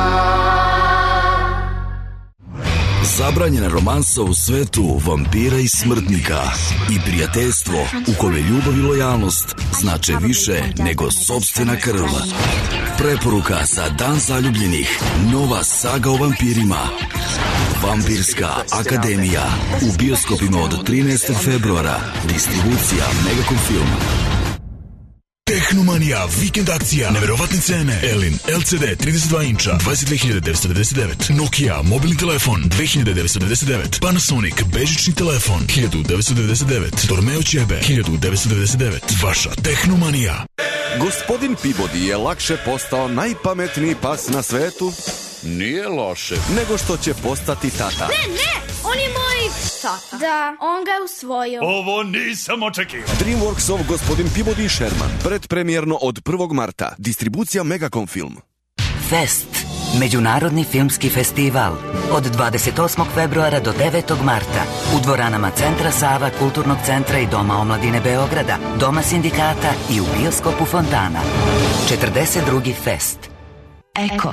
Speaker 7: Zabranjena romansa u svetu vampira i smrtnika i prijateljstvo u kome ljubav i lojalnost znače više nego sopstvena krv. Preporuka za Dan zaljubljenih, nova saga o vampirima. Vampirska akademija u bioskopima od 13. februara. Distribucija Megacom Film. Tehnomanija, vikend akcija, neverovatne cene. Elin LCD 32 inča 22.999, Nokia mobilni telefon 2.999, Panasonic bežični telefon 1.999, Dormeo ćebe 1.999. Vaša Tehnomanija.
Speaker 10: Gospodin Peabody je lakše postao najpametniji pas na svetu? Nije loše. Nego što će postati tata.
Speaker 8: Ne, on je moj sata. Da, on ga je usvojio.
Speaker 11: Ovo nisam očekivao.
Speaker 10: DreamWorksov gospodin Peabody i Sherman. Predpremjerno od 1. marta. Distribucija Megacom Film.
Speaker 12: Fest. Međunarodni filmski festival. Od 28. februara do 9. marta. U dvoranama Centra Sava, Kulturnog centra i Doma omladine Beograda, Doma sindikata i u bioskopu Fontana. 42. fest. Eko.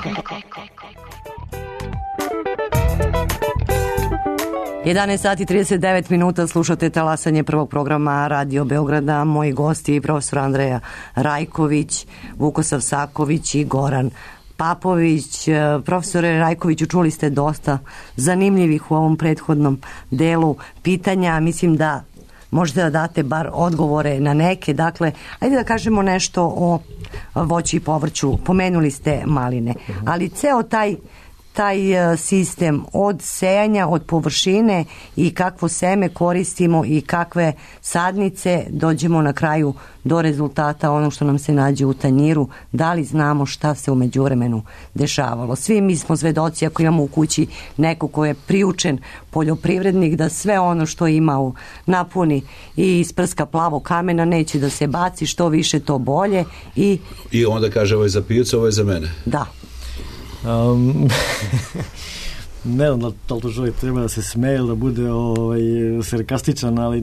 Speaker 4: 11 sati 39 minuta, slušate talasanje prvog programa Radio Beograda. Moji gosti profesor Andreja Rajković, Vukosav Saković i Goran Papović. Profesore Rajkoviću, čuli ste dosta zanimljivih u ovom prethodnom delu pitanja. Mislim da možete da date bar odgovore na neke. Dakle, ajde da kažemo nešto o voću i povrću. Pomenuli ste maline, ali ceo taj sistem od sejanja, od površine i kakvo seme koristimo i kakve sadnice, dođemo na kraju do rezultata onog što nam se nađe u tanjiru. Da li znamo šta se u međuvremenu dešavalo? Svi mi smo svedoci, ako imamo u kući neko ko je priučen poljoprivrednik, da sve ono što ima napuni i isprska plavo kamena, neće da se baci, što više to bolje.
Speaker 5: I onda kaže, ovo je za pijacu, ovo je za mene.
Speaker 4: Da.
Speaker 3: Ne znam da li to čovjek treba da se smeje ili da bude sarkastičan, ali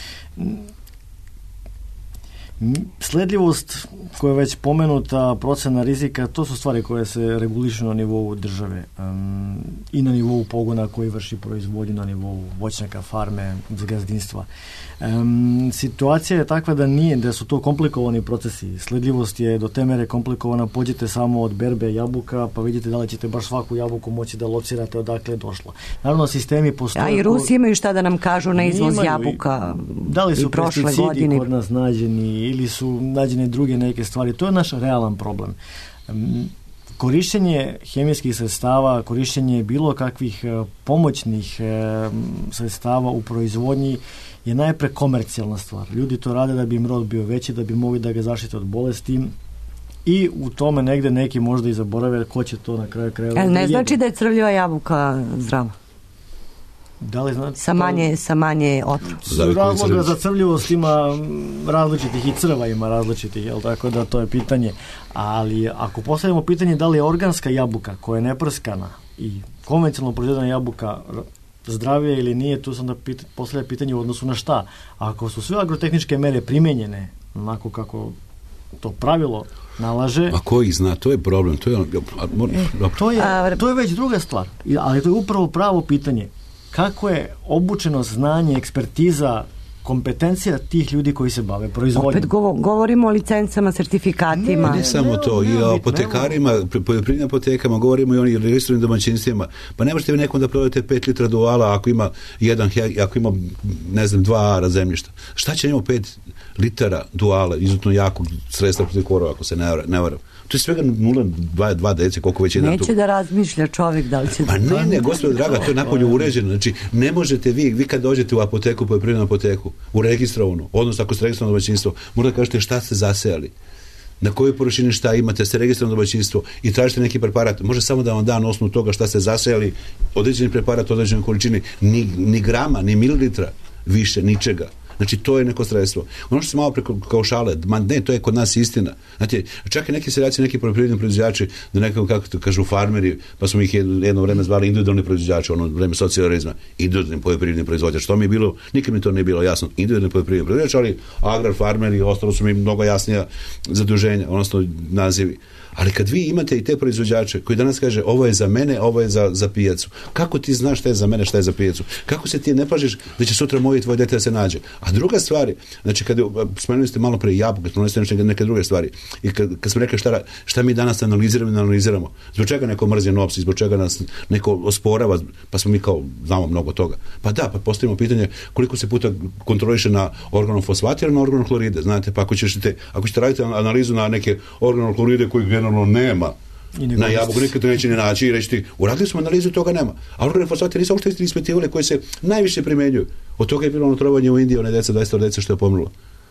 Speaker 3: sledljivost koja je već pomenuta, procena rizika, to su stvari koje se regulišu na nivou države i na nivou pogona koji vrši proizvodnju, na nivou voćnjaka, farme, gazdinstva. Situacija je takva da su to komplikovani procesi. Sledljivost je do te mere komplikovana, pođete samo od berbe jabuka pa vidite da li ćete baš svaku jabuku moći da locirate odakle je došla. Naravno, sistemi postoje.
Speaker 4: A i Rusi imaju šta da nam kažu na izvoz jabuka
Speaker 3: da li su
Speaker 4: i prošle
Speaker 3: pesticidi
Speaker 4: godine
Speaker 3: kod nas nađeni ili su nađene druge neke stvari. To je naš realan problem. Korištenje hemijskih sredstava, korištenje bilo kakvih pomoćnih sredstava u proizvodnji je najpre komercijalna stvar. Ljudi to rade da bi im rod bio veći, da bi mogli da ga zaštite od bolesti i u tome negde neki možda i zaborave ko će to na kraju krajeva.
Speaker 4: Ne znači da je crvljiva jabuka zdrava?
Speaker 3: Da li znači?
Speaker 4: Sa manje otrova.
Speaker 3: Razloga za crvljivost ima različitih i crva ima različitih, jel, tako da to je pitanje. Ali ako postavimo pitanje da li je organska jabuka koja je neprskana i konvencionalno proizvedena jabuka zdravije ili nije, tu sam da postavlja pitanje u odnosu na šta. Ako su sve agrotehničke mere primenjene onako kako to pravilo nalaže...
Speaker 5: A ko ih zna? To je problem.
Speaker 3: To je već druga stvar. Ali to je upravo pravo pitanje. Kako je obučeno znanje, ekspertiza, kompetencija tih ljudi koji se bave proizvodnjom?
Speaker 4: Opet govorimo o licencama, sertifikatima.
Speaker 5: Ne samo to, i o apotekarima, poljoprivrednim apotekama, govorimo i o registrovanim domaćinstvima. Pa ne možete vi nekom da prodate 5 litra duala ako ima 2 ara zemljišta. Šta će njemu 5 litara duala, izuzetno jakog sredstva protiv korova, ako se ne varam? To je svega 0,2 deci, koliko već je na tu.
Speaker 4: Neće da razmišlja čovjek da li će...
Speaker 5: Pa ne, gospodo draga, to je napolje uređeno. Znači, ne možete vi kad dođete u apoteku, poljoprivrednu apoteku, u registrovanu, odnosno ako ste registrovano domaćinstvo, možda kažete šta ste zasejali, na kojoj površini šta imate, ste registrovano domaćinstvo i tražite neki preparat, može samo da vam da na osnovu toga šta ste zasejali, određeni preparat, određenoj količini, ni grama, ni mililitra više, ničega. Znači, to je neko sredstvo. Ono što se malo preko kao šale, ne, to je kod nas istina. Znači, čak i neki seljaci, neki poljoprivredni proizvođači, da nekako, kako to kažu, farmeri, pa smo ih jedno vreme zvali individualni proizvođači, ono vreme socijalizma, individualni poljoprivredni proizvođač. To mi je bilo, nikad mi to nije bilo jasno, individualni poljoprivredni proizvođač, ali agrar, farmeri, ostalo su mi mnogo jasnija zaduženja, odnosno nazivi. Ali kad vi imate i te proizvođače koji danas kaže ovo je za mene, ovo je za pijacu. Kako ti znaš šta je za mene, šta je za pijacu? Kako se ti ne plašiš da će sutra moje i tvoje dete da se nađe? A druga stvar, znači kad spomenuli ste malo pre jabuke, spomenuli ste neke druge stvari. I kad smo rekli šta mi danas analiziramo, zbog čega neko mrzi nops, zbog čega nas neko osporava, pa smo mi kao znamo mnogo toga. Pa da, pa postavimo pitanje koliko se puta kontroliše na organofosfate ili na organohloride. Znate, pa ako ćete raditi analizu na neke organohloride koji generalno nema na jabuku, nikad to neće ne naći i reći ti, uradili smo analizu, toga nema. A organofosfati nisu uopšte ispitivali koje se najviše primenjuju. Od toga je bilo otrovanje u Indiji, one deca, 20 deca što je pomrlo.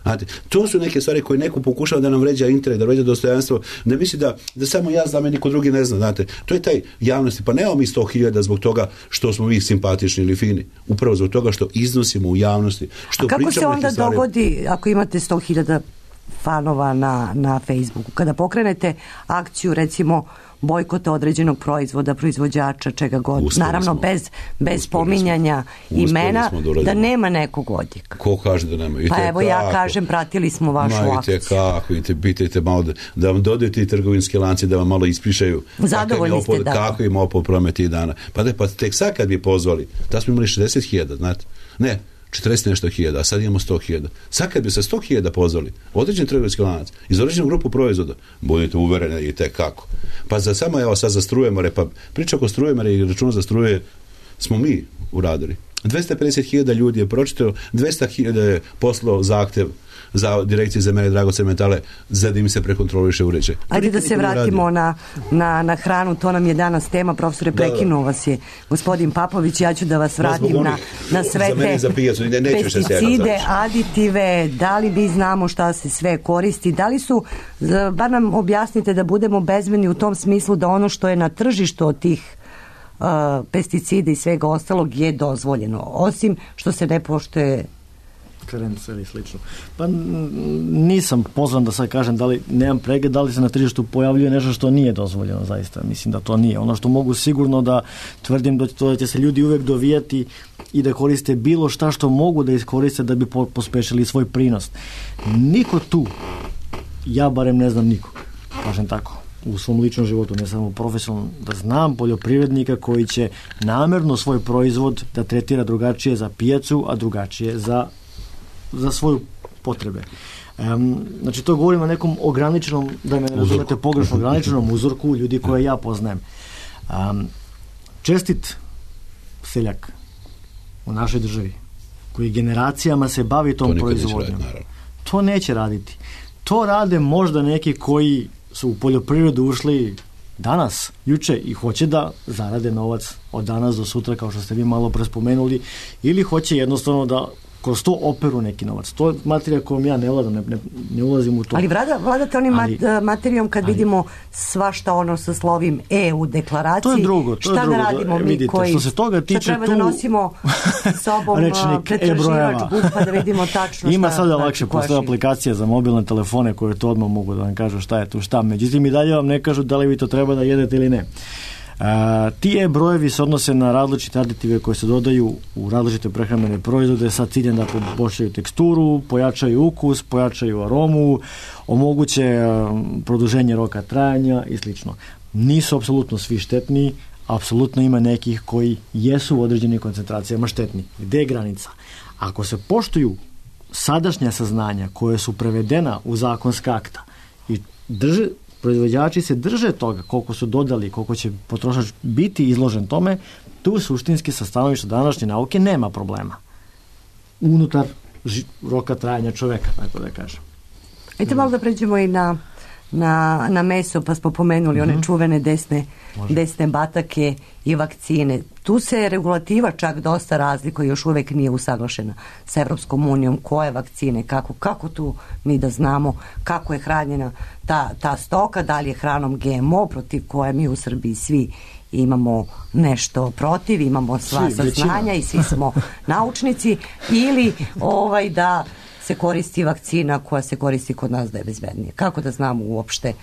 Speaker 5: Znate, to su neke stvari koje neko pokušava da nam vređa intelekt, da vređa dostojanstvo, da misli da samo ja znam, niko drugi ne zna, znate. To je taj javnosti, pa nemamo mi 100.000 zbog toga što smo mi simpatični ili fini, upravo zbog toga što iznosimo u javnosti, što pričamo.
Speaker 4: A kako se onda dogodi ako imate 100.000 fanova na Facebooku, kada pokrenete akciju, recimo bojkota određenog proizvoda, proizvođača, čega god, naravno bez spominjanja imena, da nema nekog odjeka.
Speaker 5: Ko kaže da nema?
Speaker 4: Pa evo ja kažem, pratili smo vašu akciju.
Speaker 5: Kako, pitajte malo da vam dodaju ti trgovinski lanci, da vam malo ispišaju
Speaker 4: zadovoljni ste, da.
Speaker 5: Kako im opao promet tih dana. Pa tek sad kad bi pozvali, da smo imali 60.000, znate, ne, 40 nešto hiljada, a sad imamo 100.000. Sad kad bi se 100.000 pozvali, određen trgovinski lanac, iz određenu grupu proizvoda, budete uvereni i kako. Pa samo evo sad za strujemare, pa priča oko strujemare i računa za struje smo mi uradili. 250.000 ljudi je pročitalo, 200.000 je poslao zahtev za direkciji za mene dragocene metale za da im se prekontroliše uređaj.
Speaker 4: Ajde da se vratimo na hranu, to nam je danas tema, profesore, prekinuo vas je gospodin Papović, ja ću da vas vratim na sve te pesticide, aditive, da li mi znamo šta se sve koristi, da li su, bar nam objasnite da budemo bezbedni u tom smislu da ono što je na tržištu od tih pesticida i svega ostalog je dozvoljeno, osim što se ne poštuje
Speaker 3: karence ili slično. Pa nisam pozvan da sad kažem, nemam pregled, da li se na tržištu pojavljuje nešto što nije dozvoljeno zaista. Mislim da to nije. Ono što mogu sigurno da tvrdim da će se ljudi uvek dovijati i da koriste bilo šta što mogu da iskoriste da bi pospešili svoj prinos. Niko tu, ja barem ne znam nikog, kažem tako, u svom ličnom životu, ne samo profesionalno, da znam poljoprivrednika koji će namerno svoj proizvod da tretira drugačije za pijacu, a drugačije za svoju potrebe. Znači to govorim o nekom ograničenom, da me ne razumete pogrešno, ograničenom uzorku ljudi koje ja poznajem. Čestit seljak u našoj državi koji generacijama se bavi tom proizvodnjom, to neće raditi. To rade možda neki koji su u poljoprivredu ušli danas, juče i hoće da zarade novac od danas do sutra, kao što ste vi malo prespomenuli, ili hoće jednostavno da kroz to operu neki novac. To je materija kojom ja ne vladam, ne ulazim u to.
Speaker 4: Ali vladate onim materijom kad vidimo svašta ono sa slovim EU deklaraciji.
Speaker 3: To je drugo.
Speaker 4: Šta da radimo mi
Speaker 3: vidite,
Speaker 4: koji?
Speaker 3: Što se toga tiče,
Speaker 4: treba da nosimo sobom pretraživač buk pa da vidimo tačno
Speaker 3: ima sada lakše, postoje aplikacije za mobilne telefone koje to odmah mogu da vam kažu šta je tu šta. Međutim, i dalje vam ne kažu da li vi to treba da jedete ili ne. Ti brojevi se odnose na različite aditive koje se dodaju u različite prehrambene proizvode sa ciljem da poboljšaju teksturu, pojačaju ukus, pojačaju aromu, omoguće produženje roka trajanja i slično. Nisu apsolutno svi štetni, apsolutno ima nekih koji jesu u određenim koncentracijama štetni. Gde je granica? Ako se poštuju sadašnja saznanja koje su prevedena u zakonska akta i proizvođači se drže toga koliko su dodali, koliko će potrošač biti izložen tome, tu suštinski sa stanovišta današnje nauke nema problema. Unutar roka trajanja čoveka, tako da kažem.
Speaker 4: Ajde malo da pređemo i na meso, pa smo pomenuli one čuvene desne batake i vakcine. Tu se regulativa čak dosta razlikuje, još uvek nije usaglašena sa Evropskom unijom, koje vakcine, kako tu mi da znamo kako je hranjena ta stoka, da li je hranom GMO, protiv koje mi u Srbiji svi imamo nešto protiv, imamo sva saznanja i svi smo naučnici, ili da se koristi vakcina koja se koristi kod nas da je bezbednije. Kako da znamo uopšte?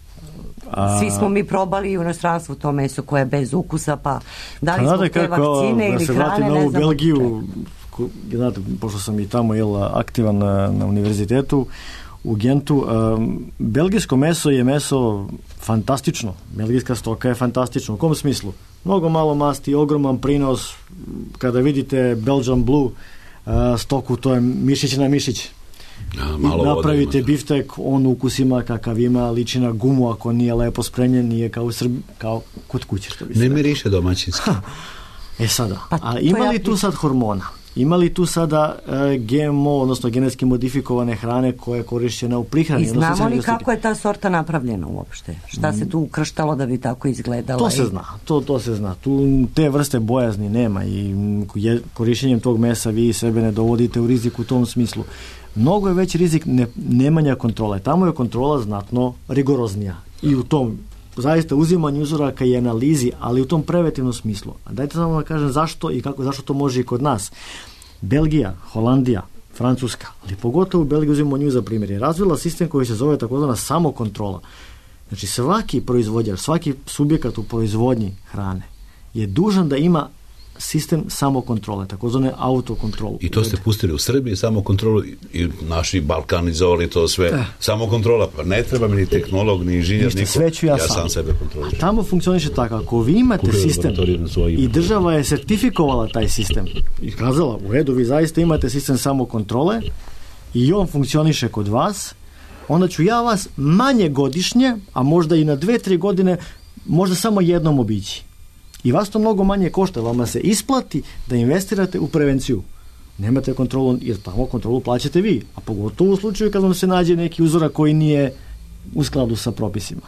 Speaker 4: Svi smo mi probali u inostranstvu to meso koje je bez ukusa, pa da li zbog te vakcine ili hrane, ne znam.
Speaker 3: Belgiju, znate, pošto sam i tamo aktivan na univerzitetu u Gentu, belgijsko meso je meso fantastično, belgijska stoka je fantastična. U kom smislu? Mnogo malo masti, ogroman prinos, kada vidite Belgian Blue stoku, to je mišić na mišić. Napravite biftek, on ukusima kakav ima, liči na gumu, ako nije lepo spremljen, nije kao kod kuće, što bi se
Speaker 5: ne miriše domaćinski.
Speaker 3: Sada, a ima li tu sad hormona? Ima li tu sada GMO, odnosno genetski modifikovane hrane koja je korišćena u prihrani?
Speaker 4: I znamo li kako je ta sorta napravljena uopšte? Šta se tu ukrštalo da bi tako izgledala?
Speaker 3: To se zna, to se zna. Tu te vrste bojazni nema i korišćenjem tog mesa vi sebe ne dovodite u rizik u tom smislu. mnogo je veći rizik nemanja kontrole. Tamo je kontrola znatno rigoroznija. I u tom zaista uzimanju uzoraka i analizi, ali u tom preventivnom smislu. A dajte samo da kažem zašto i kako, zašto to može i kod nas. Belgija, Holandija, Francuska, ali pogotovo u Belgiji uzimamo nju za primjer, je razvila sistem koji se zove takozvana samokontrola. Znači svaki proizvođač, svaki subjekat u proizvodnji hrane je dužan da ima sistem samokontrole, takozvane autokontrolu.
Speaker 5: I to ste pustili u Srbiji, samokontrolu, i naši balkanizovali to sve. Samokontrola, pa ne treba mi ni tehnolog, ni inženjer, niko. Ja sam sebe kontrolišem.
Speaker 3: A tamo funkcioniše tako, ako vi imate sistem i država je sertifikovala taj sistem i kazala, u redu, vi zaista imate sistem samokontrole i on funkcioniše kod vas, onda ću ja vas manje godišnje, a možda i na 2-3 godine, možda samo jednom obići. I vas to mnogo manje košta, vama se isplati da investirate u prevenciju. Nemate kontrolu, jer tamo kontrolu plaćate vi, a pogotovo u slučaju kad vam se nađe neki uzorak koji nije u skladu sa propisima.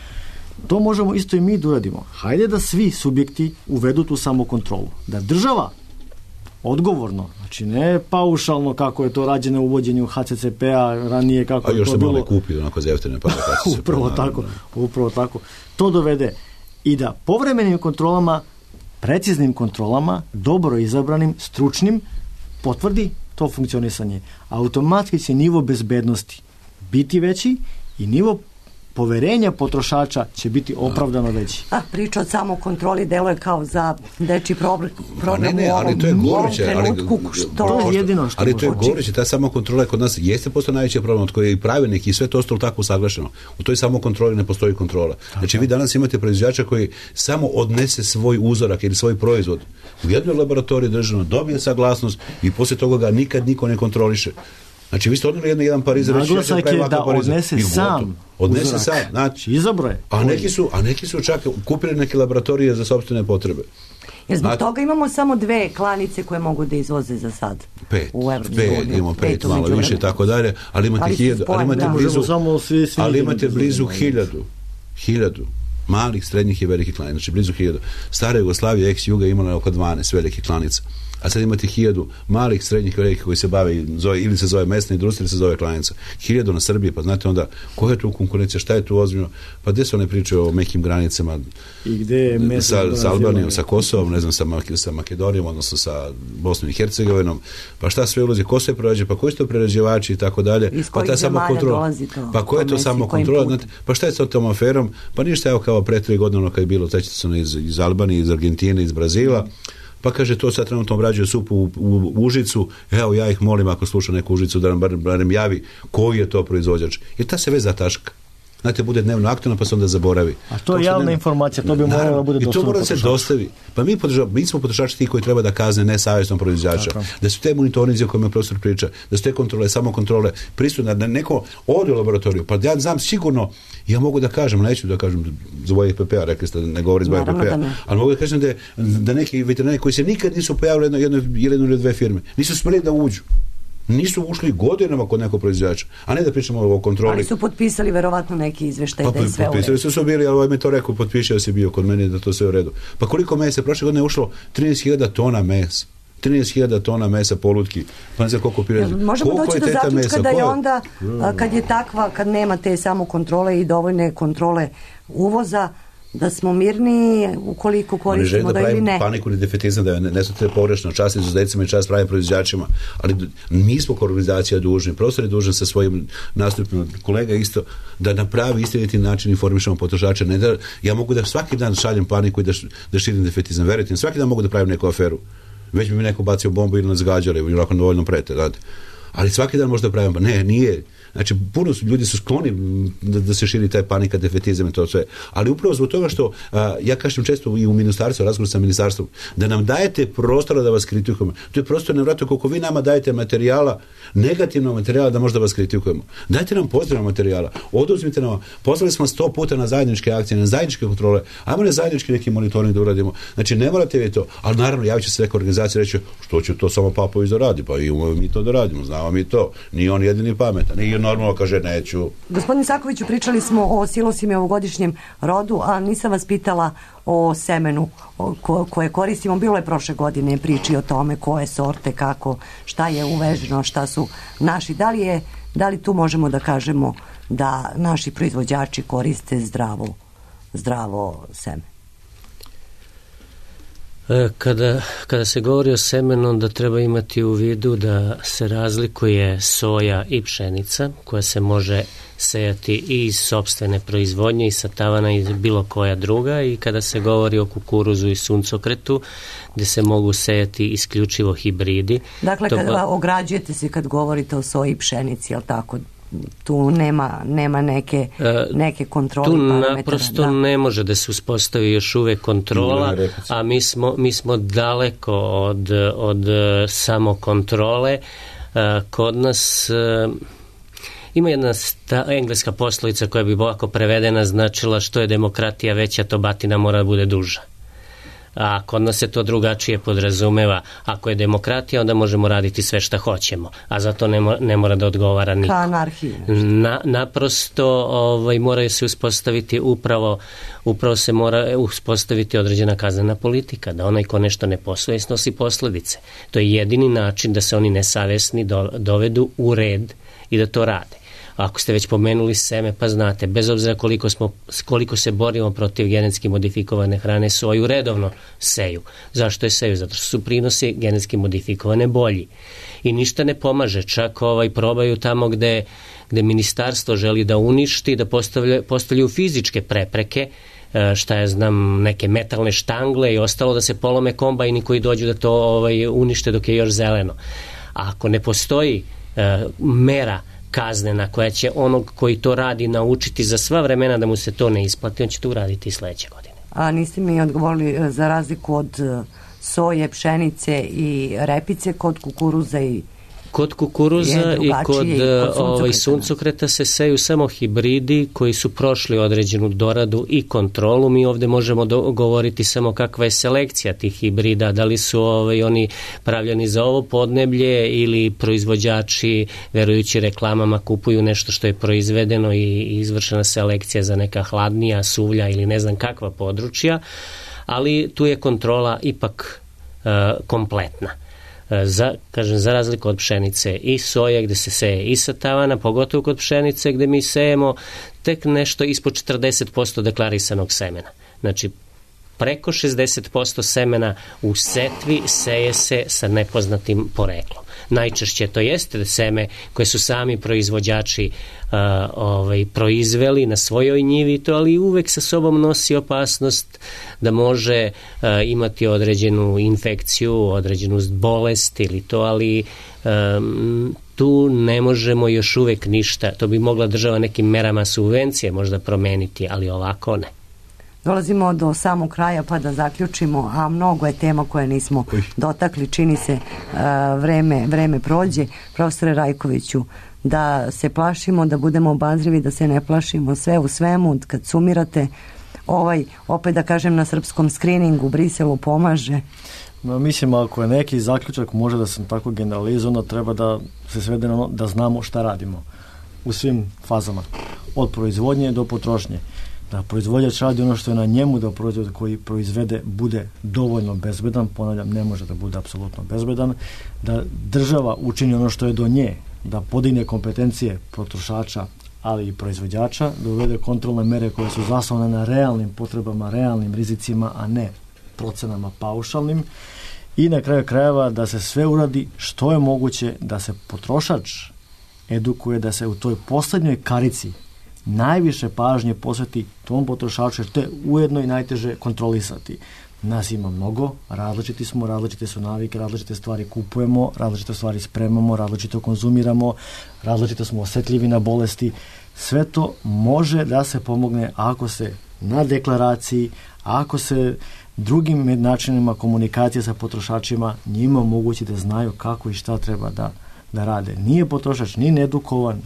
Speaker 3: To možemo isto i mi da uradimo. Hajde da svi subjekti uvedu tu samokontrolu. Da država odgovorno, znači ne paušalno kako je to rađeno u uvođenju HCCP-a ranije, kako je to bilo. A još se malo kupio onako zeftene pa upravo tako. To dovede i da povremenim kontrolama, preciznim kontrolama, dobro izabranim, stručnim, potvrdi to funkcionisanje. Automatski će nivo bezbednosti biti veći i nivo poverenja potrošača će biti opravdano veći.
Speaker 4: Priča o samokontroli deluje kao za dečji problem
Speaker 5: ali to je goruće,
Speaker 4: to
Speaker 3: je jedino što
Speaker 5: ali to je goruće, ta samokontrola kod nas jeste postao najveći problem, od koje je i pravilnik i sve to ostalo tako usaglašeno. U toj samokontroli ne postoji kontrola. Znači vi danas imate proizvođača koji samo odnese svoj uzorak ili svoj proizvod u jednoj laboratoriji državno, dobije saglasnost i poslije toga ga nikad niko ne kontroliše. Znači vi ste odnijeli jedan Parizer,
Speaker 3: naglasak je da odnese sam
Speaker 5: odnese sam, znači
Speaker 3: izabroje.
Speaker 5: A neki su čak kupili neke laboratorije za sopstvene potrebe.
Speaker 4: Jer zbog toga imamo samo 2 klanice koje mogu da izvoze za sad.
Speaker 5: 5, imamo 5, malo više i tako dalje, ali imate 1000, ali imate blizu 1000 malih, srednjih i velikih klanica, znači blizu 1000. Stara Jugoslavija, ex-Juga, imala je oko 12 velikih klanica. A sad imate 1000 malih, srednjih i velikih koji se bave, ili se zove mesna industrija, ili se zove klanica. 1000 na Srbiji, pa znate onda koja je tu konkurencija, šta je tu ozbiljno, pa gdje su one priče o mekim granicama
Speaker 3: i gdje je
Speaker 5: sa Albanijom, sa Kosovom, ne znam, sa Makedonijom, odnosno sa Bosnom i Hercegovinom, pa šta sve ulazi, ko se prerađuje, pa koji su to prerađivači i tako dalje, pa ta samokontrola, pa koja je to samokontrola, pa šta je sa tom aferom, pa ništa, evo kao pre 3 godine kad je bilo, sećate se iz Albanije, iz Argentine, iz Brazila, pa kaže to sad trenutno obrađuje supu u Užicu, evo ja ih molim ako sluša neku Užicu da nam barem javi koji je to proizvođač. Jer ta se već zataška. Znate, bude dnevno aktualno pa se onda zaboravi.
Speaker 3: A to je javna informacija, to bi moralo da bude dostupno.
Speaker 5: I to mora se dostavi. Pa mi smo potrošači ti koji treba da kazne nesavjesnom proizvođača. Da su te monitorinzi o kojima profesor priča, da su te kontrole, samokontrole prisutne, da neko ode u laboratoriju. Pa ja znam sigurno, ja mogu da kažem, neću da kažem za boje PPA, rekli ste da ne govori za boje PPA, ali mogu da kažem da neki veterinari koji se nikad nisu pojavili jednoj ili 2 firme, nisu smeli da uđu. Nisu ušli godinama kod nekog proizvođača, a ne da pričamo o kontroli.
Speaker 4: Ali su potpisali verovatno neki izveštaj da je sve u redu.
Speaker 5: Potpisali su bili, ali ovaj me to rekao, potpiše da si bio kod mene da to sve u redu. Pa koliko mesa? Prošle godine je ušlo 13.000 tona mesa. 13.000 tona mesa polutki. Pa ne znam koliko pirati.
Speaker 4: Možemo doći do zaključka da je onda, kad je takva, kad nema te samo kontrole i dovoljne kontrole uvoza, da smo mirni ukoliko koristimo da ili ne.
Speaker 5: Ne želim da pravim paniku ili defetizam, da ne su te pogrešno čast izuzecima i čast pravim proizvođačima, ali mi smo kao organizacija dužni, profesor je dužan sa svojim nastupima, kolega isto, da na pravi istiniti način informišemo potrošača. Ne da, ja mogu da svaki dan šaljem paniku i da širim defetizam, verujte, svaki dan mogu da pravim neku aferu. Već bi mi neko bacio bombu ili nas gađali, ili onako dovoljno prete, znate. Ali svaki dan možda pravim, ne, nije. Znači, puno ljudi su skloni da se širi taj panika, defetizam i to sve. Ali upravo zbog toga što, ja kažem često i u ministarstvu, razgovor sa ministarstvom, da nam dajete prostora da vas kritikujemo. To je prostor nevratno koliko vi nama dajete materijala, negativnog materijala da možda vas kritikujemo. Dajte nam pozitivnog materijala. Oduzmite nam, pozvali smo 100 puta na zajedničke akcije, na zajedničke kontrole. Ajmo na zajednički neki monitoring da uradimo. Znači, ne morate vi to, ali naravno javit će se neka organizacija reći što će to samo Papović da radi, pa i mi to da radimo, znamo. znamo mi to. Nije on jedini pametan. Nije normalno, kaže, neću.
Speaker 4: Gospodin Sakoviću, pričali smo o silosima i ovogodišnjem rodu, a nisam vas pitala o semenu koje koristimo. Bilo je prošle godine priči o tome koje sorte, kako, šta je uveženo, šta su naši. Da li tu možemo da kažemo da naši proizvođači koriste zdravo seme?
Speaker 6: Kada se govori o semenu, onda treba imati u vidu da se razlikuje soja i pšenica, koja se može sejati i iz sopstvene proizvodnje, i sa tavana, i bilo koja druga, i kada se govori o kukuruzu i suncokretu, gde se mogu sejati isključivo hibridi.
Speaker 4: Dakle, kada ograđujete se kad govorite o soji i pšenici, je li tako? Tu nema neke kontrole.
Speaker 6: Tu naprosto ne može da se uspostavi još uvek kontrola, a mi smo daleko od samokontrole. Kod nas ima jedna engleska poslovica koja bi ovako prevedena značila: što je demokratija veća, to batina mora da bude duža. A kod nas se to drugačije podrazumeva. Ako je demokratija, onda možemo raditi sve šta hoćemo, a za to ne mora da odgovara niko.
Speaker 4: Ka anarhija.
Speaker 6: Naprosto moraju se uspostaviti upravo se mora uspostaviti određena kaznena politika, da onaj ko nešto ne posluje snosi posledice. To je jedini način da se oni nesavesni dovedu u red i da to rade. Ako ste već pomenuli seme, pa znate, bez obzira koliko se borimo protiv genetski modifikovane hrane, soju redovno seju. Zašto je seju? Zato što su prinosi genetski modifikovane bolji. I ništa ne pomaže, čak probaju tamo gde ministarstvo želi da uništi, da postavljaju fizičke prepreke, šta ja znam, neke metalne štangle i ostalo, da se polome kombajni koji dođu da to unište dok je još zeleno. A ako ne postoji mera kaznena koja će onog koji to radi naučiti za sva vremena da mu se to ne isplati, on će to uraditi i sledeće godine.
Speaker 4: A niste mi odgovorili, za razliku od soje, pšenice i repice, kod kukuruza i
Speaker 6: Kod kukuruza i kod suncokreta se seju samo hibridi koji su prošli određenu doradu i kontrolu. Mi ovde možemo govoriti samo kakva je selekcija tih hibrida, da li su oni pravljeni za ovo podneblje ili proizvođači, verujući reklamama, kupuju nešto što je proizvedeno i izvršena selekcija za neka hladnija, suvlja ili ne znam kakva područja, ali tu je kontrola ipak kompletna. Za razliku od pšenice i soje gde se seje i sa tavana, pogotovo kod pšenice gde mi sejemo tek nešto ispod 40% deklarisanog semena. Znači, preko 60% semena u setvi seje se sa nepoznatim poreklom. Najčešće to jeste seme koje su sami proizvođači proizveli na svojoj njivi, ali uvek sa sobom nosi opasnost da može imati određenu infekciju, određenu bolest ili to, ali tu ne možemo još uvek ništa. To bi mogla država nekim merama subvencije možda promeniti, ali ovako ne.
Speaker 4: Dolazimo do samog kraja pa da zaključimo, a mnogo je tema koje nismo dotakli, čini se vreme prođe. Profesore Rajkoviću, da se plašimo, da budemo obazrivi, da se ne plašimo, sve u svemu, kad sumirate opet da kažem na srpskom skriningu, Briselu pomaže.
Speaker 3: Mislim, ako je neki zaključak, može da sam tako generalizovan, treba da se svede na ono da znamo šta radimo u svim fazama, od proizvodnje do potrošnje. Da proizvođač radi ono što je na njemu, da proizvod koji proizvede bude dovoljno bezbedan, ponavljam, ne može da bude apsolutno bezbedan, da država učini ono što je do nje, da podigne kompetencije potrošača, ali i proizvođača, da uvede kontrolne mere koje su zasnovane na realnim potrebama, realnim rizicima, a ne procenama paušalnim, i na kraju krajeva da se sve uradi što je moguće, da se potrošač edukuje, da se u toj poslednjoj karici najviše pažnje posveti tom potrošaču, jer to je ujedno i najteže kontrolisati. Nas ima mnogo, različiti smo, različite su navike, različite stvari kupujemo, različite stvari spremamo, različito konzumiramo, različito smo osetljivi na bolesti. Sve to može da se pomogne ako se na deklaraciji, ako se drugim načinima komunikacije sa potrošačima njima omogući da znaju kako i šta treba da rade. Nije potrošač ni needukovan,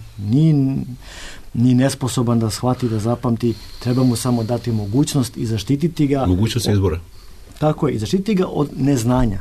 Speaker 3: ni nesposoban da shvati, da zapamti, treba mu samo dati mogućnost i zaštititi ga.
Speaker 5: Mogućnost izbora.
Speaker 3: Tako je, i zaštititi ga od neznanja.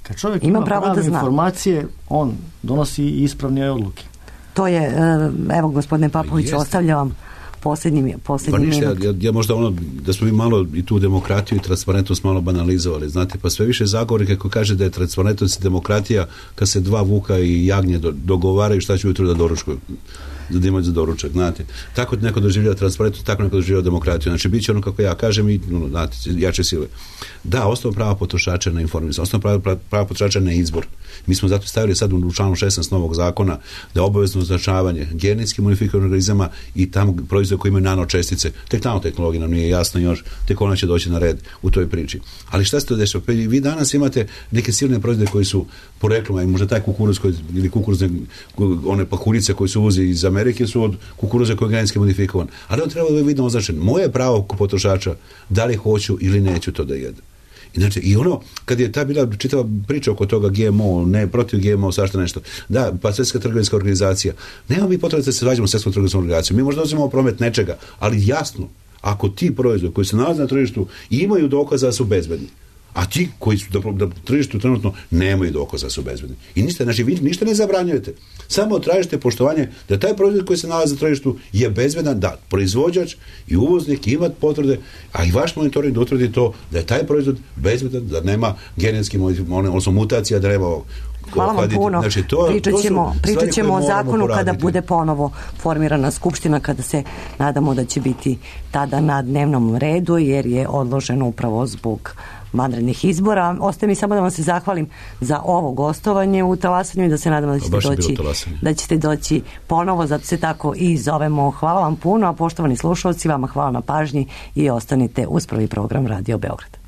Speaker 3: Kad čovjek ima prave informacije, on donosi ispravne odluke.
Speaker 4: To je, evo gospodine Papović, ostavljam vam posljednji minut.
Speaker 5: Ja možda da smo mi malo i tu demokratiju i transparentnost malo banalizovali, znate, pa sve više zagovornika koji kaže da je transparentnost i demokratija kad se dva vuka i jagnje dogovaraju šta će ujutro da doručkuju, da imaju za doručak, znate. Tako neko doživljava transparentnost, tako neko doživljava demokratiju. Znači, bit će ono kako ja kažem i, znate, jače sile. Da, osnovno prava potrošača na informisanje, osnovno prava potrošača na izbor. Mi smo zato stavili sad u članu 16 novog zakona da je obavezno označavanje genetski modifikovanih organizama i tamo proizvode koji imaju nanočestice. Tek nanotehnologija nam nije jasno još, tek ona će doći na red u toj priči. Ali šta se to dešava? Vi danas imate neke silne proizvode koji su poreklom, i možda taj kukuruz ili kukuruzne one pahuljice koji su uvozi iz Amerike su od kukuruza koji je genetski modifikovan. Ali on treba da je vidno označen. Moje pravo potrošača da li hoću ili neću to da jedem. Znači, i ono, kad je ta bila čitava priča oko toga GMO, ne protiv GMO, svašta nešto, da, pa Svjetska trgovinska organizacija, nema mi potrebe da se svađamo s Svjetskom trgovinskom organizacijom, mi možda uzimamo promet nečega, ali jasno, ako ti proizvodi koji se nalaze na tržištu imaju dokaza da su bezbedni, a ti koji su na tržištu trenutno nemaju dokaza da su bezbedni. I ništa, znači, vi ništa ne zabranjujete. Samo tražite poštovanje da taj proizvod koji se nalazi na tržištu je bezbedan, da proizvođač i uvoznik ima potvrde, a i vaš monitoring da utvrdi to da je taj proizvod bezbedan, da nema genetski odnosno mutacija, da nema
Speaker 4: Hvala vam puno.
Speaker 5: Znači,
Speaker 4: pričat ćemo o zakonu kada bude ponovo formirana skupština, kada se nadamo da će biti tada na dnevnom redu, jer je odloženo upravo zbog vanrednih izbora. Ostaje mi samo da vam se zahvalim za ovo gostovanje u Talasanju i da se nadamo da ćete doći ponovo, zato se tako i zovemo. Hvala vam puno, a poštovani slušalci, vama hvala na pažnji i ostanite uz prvi program Radio Beograd.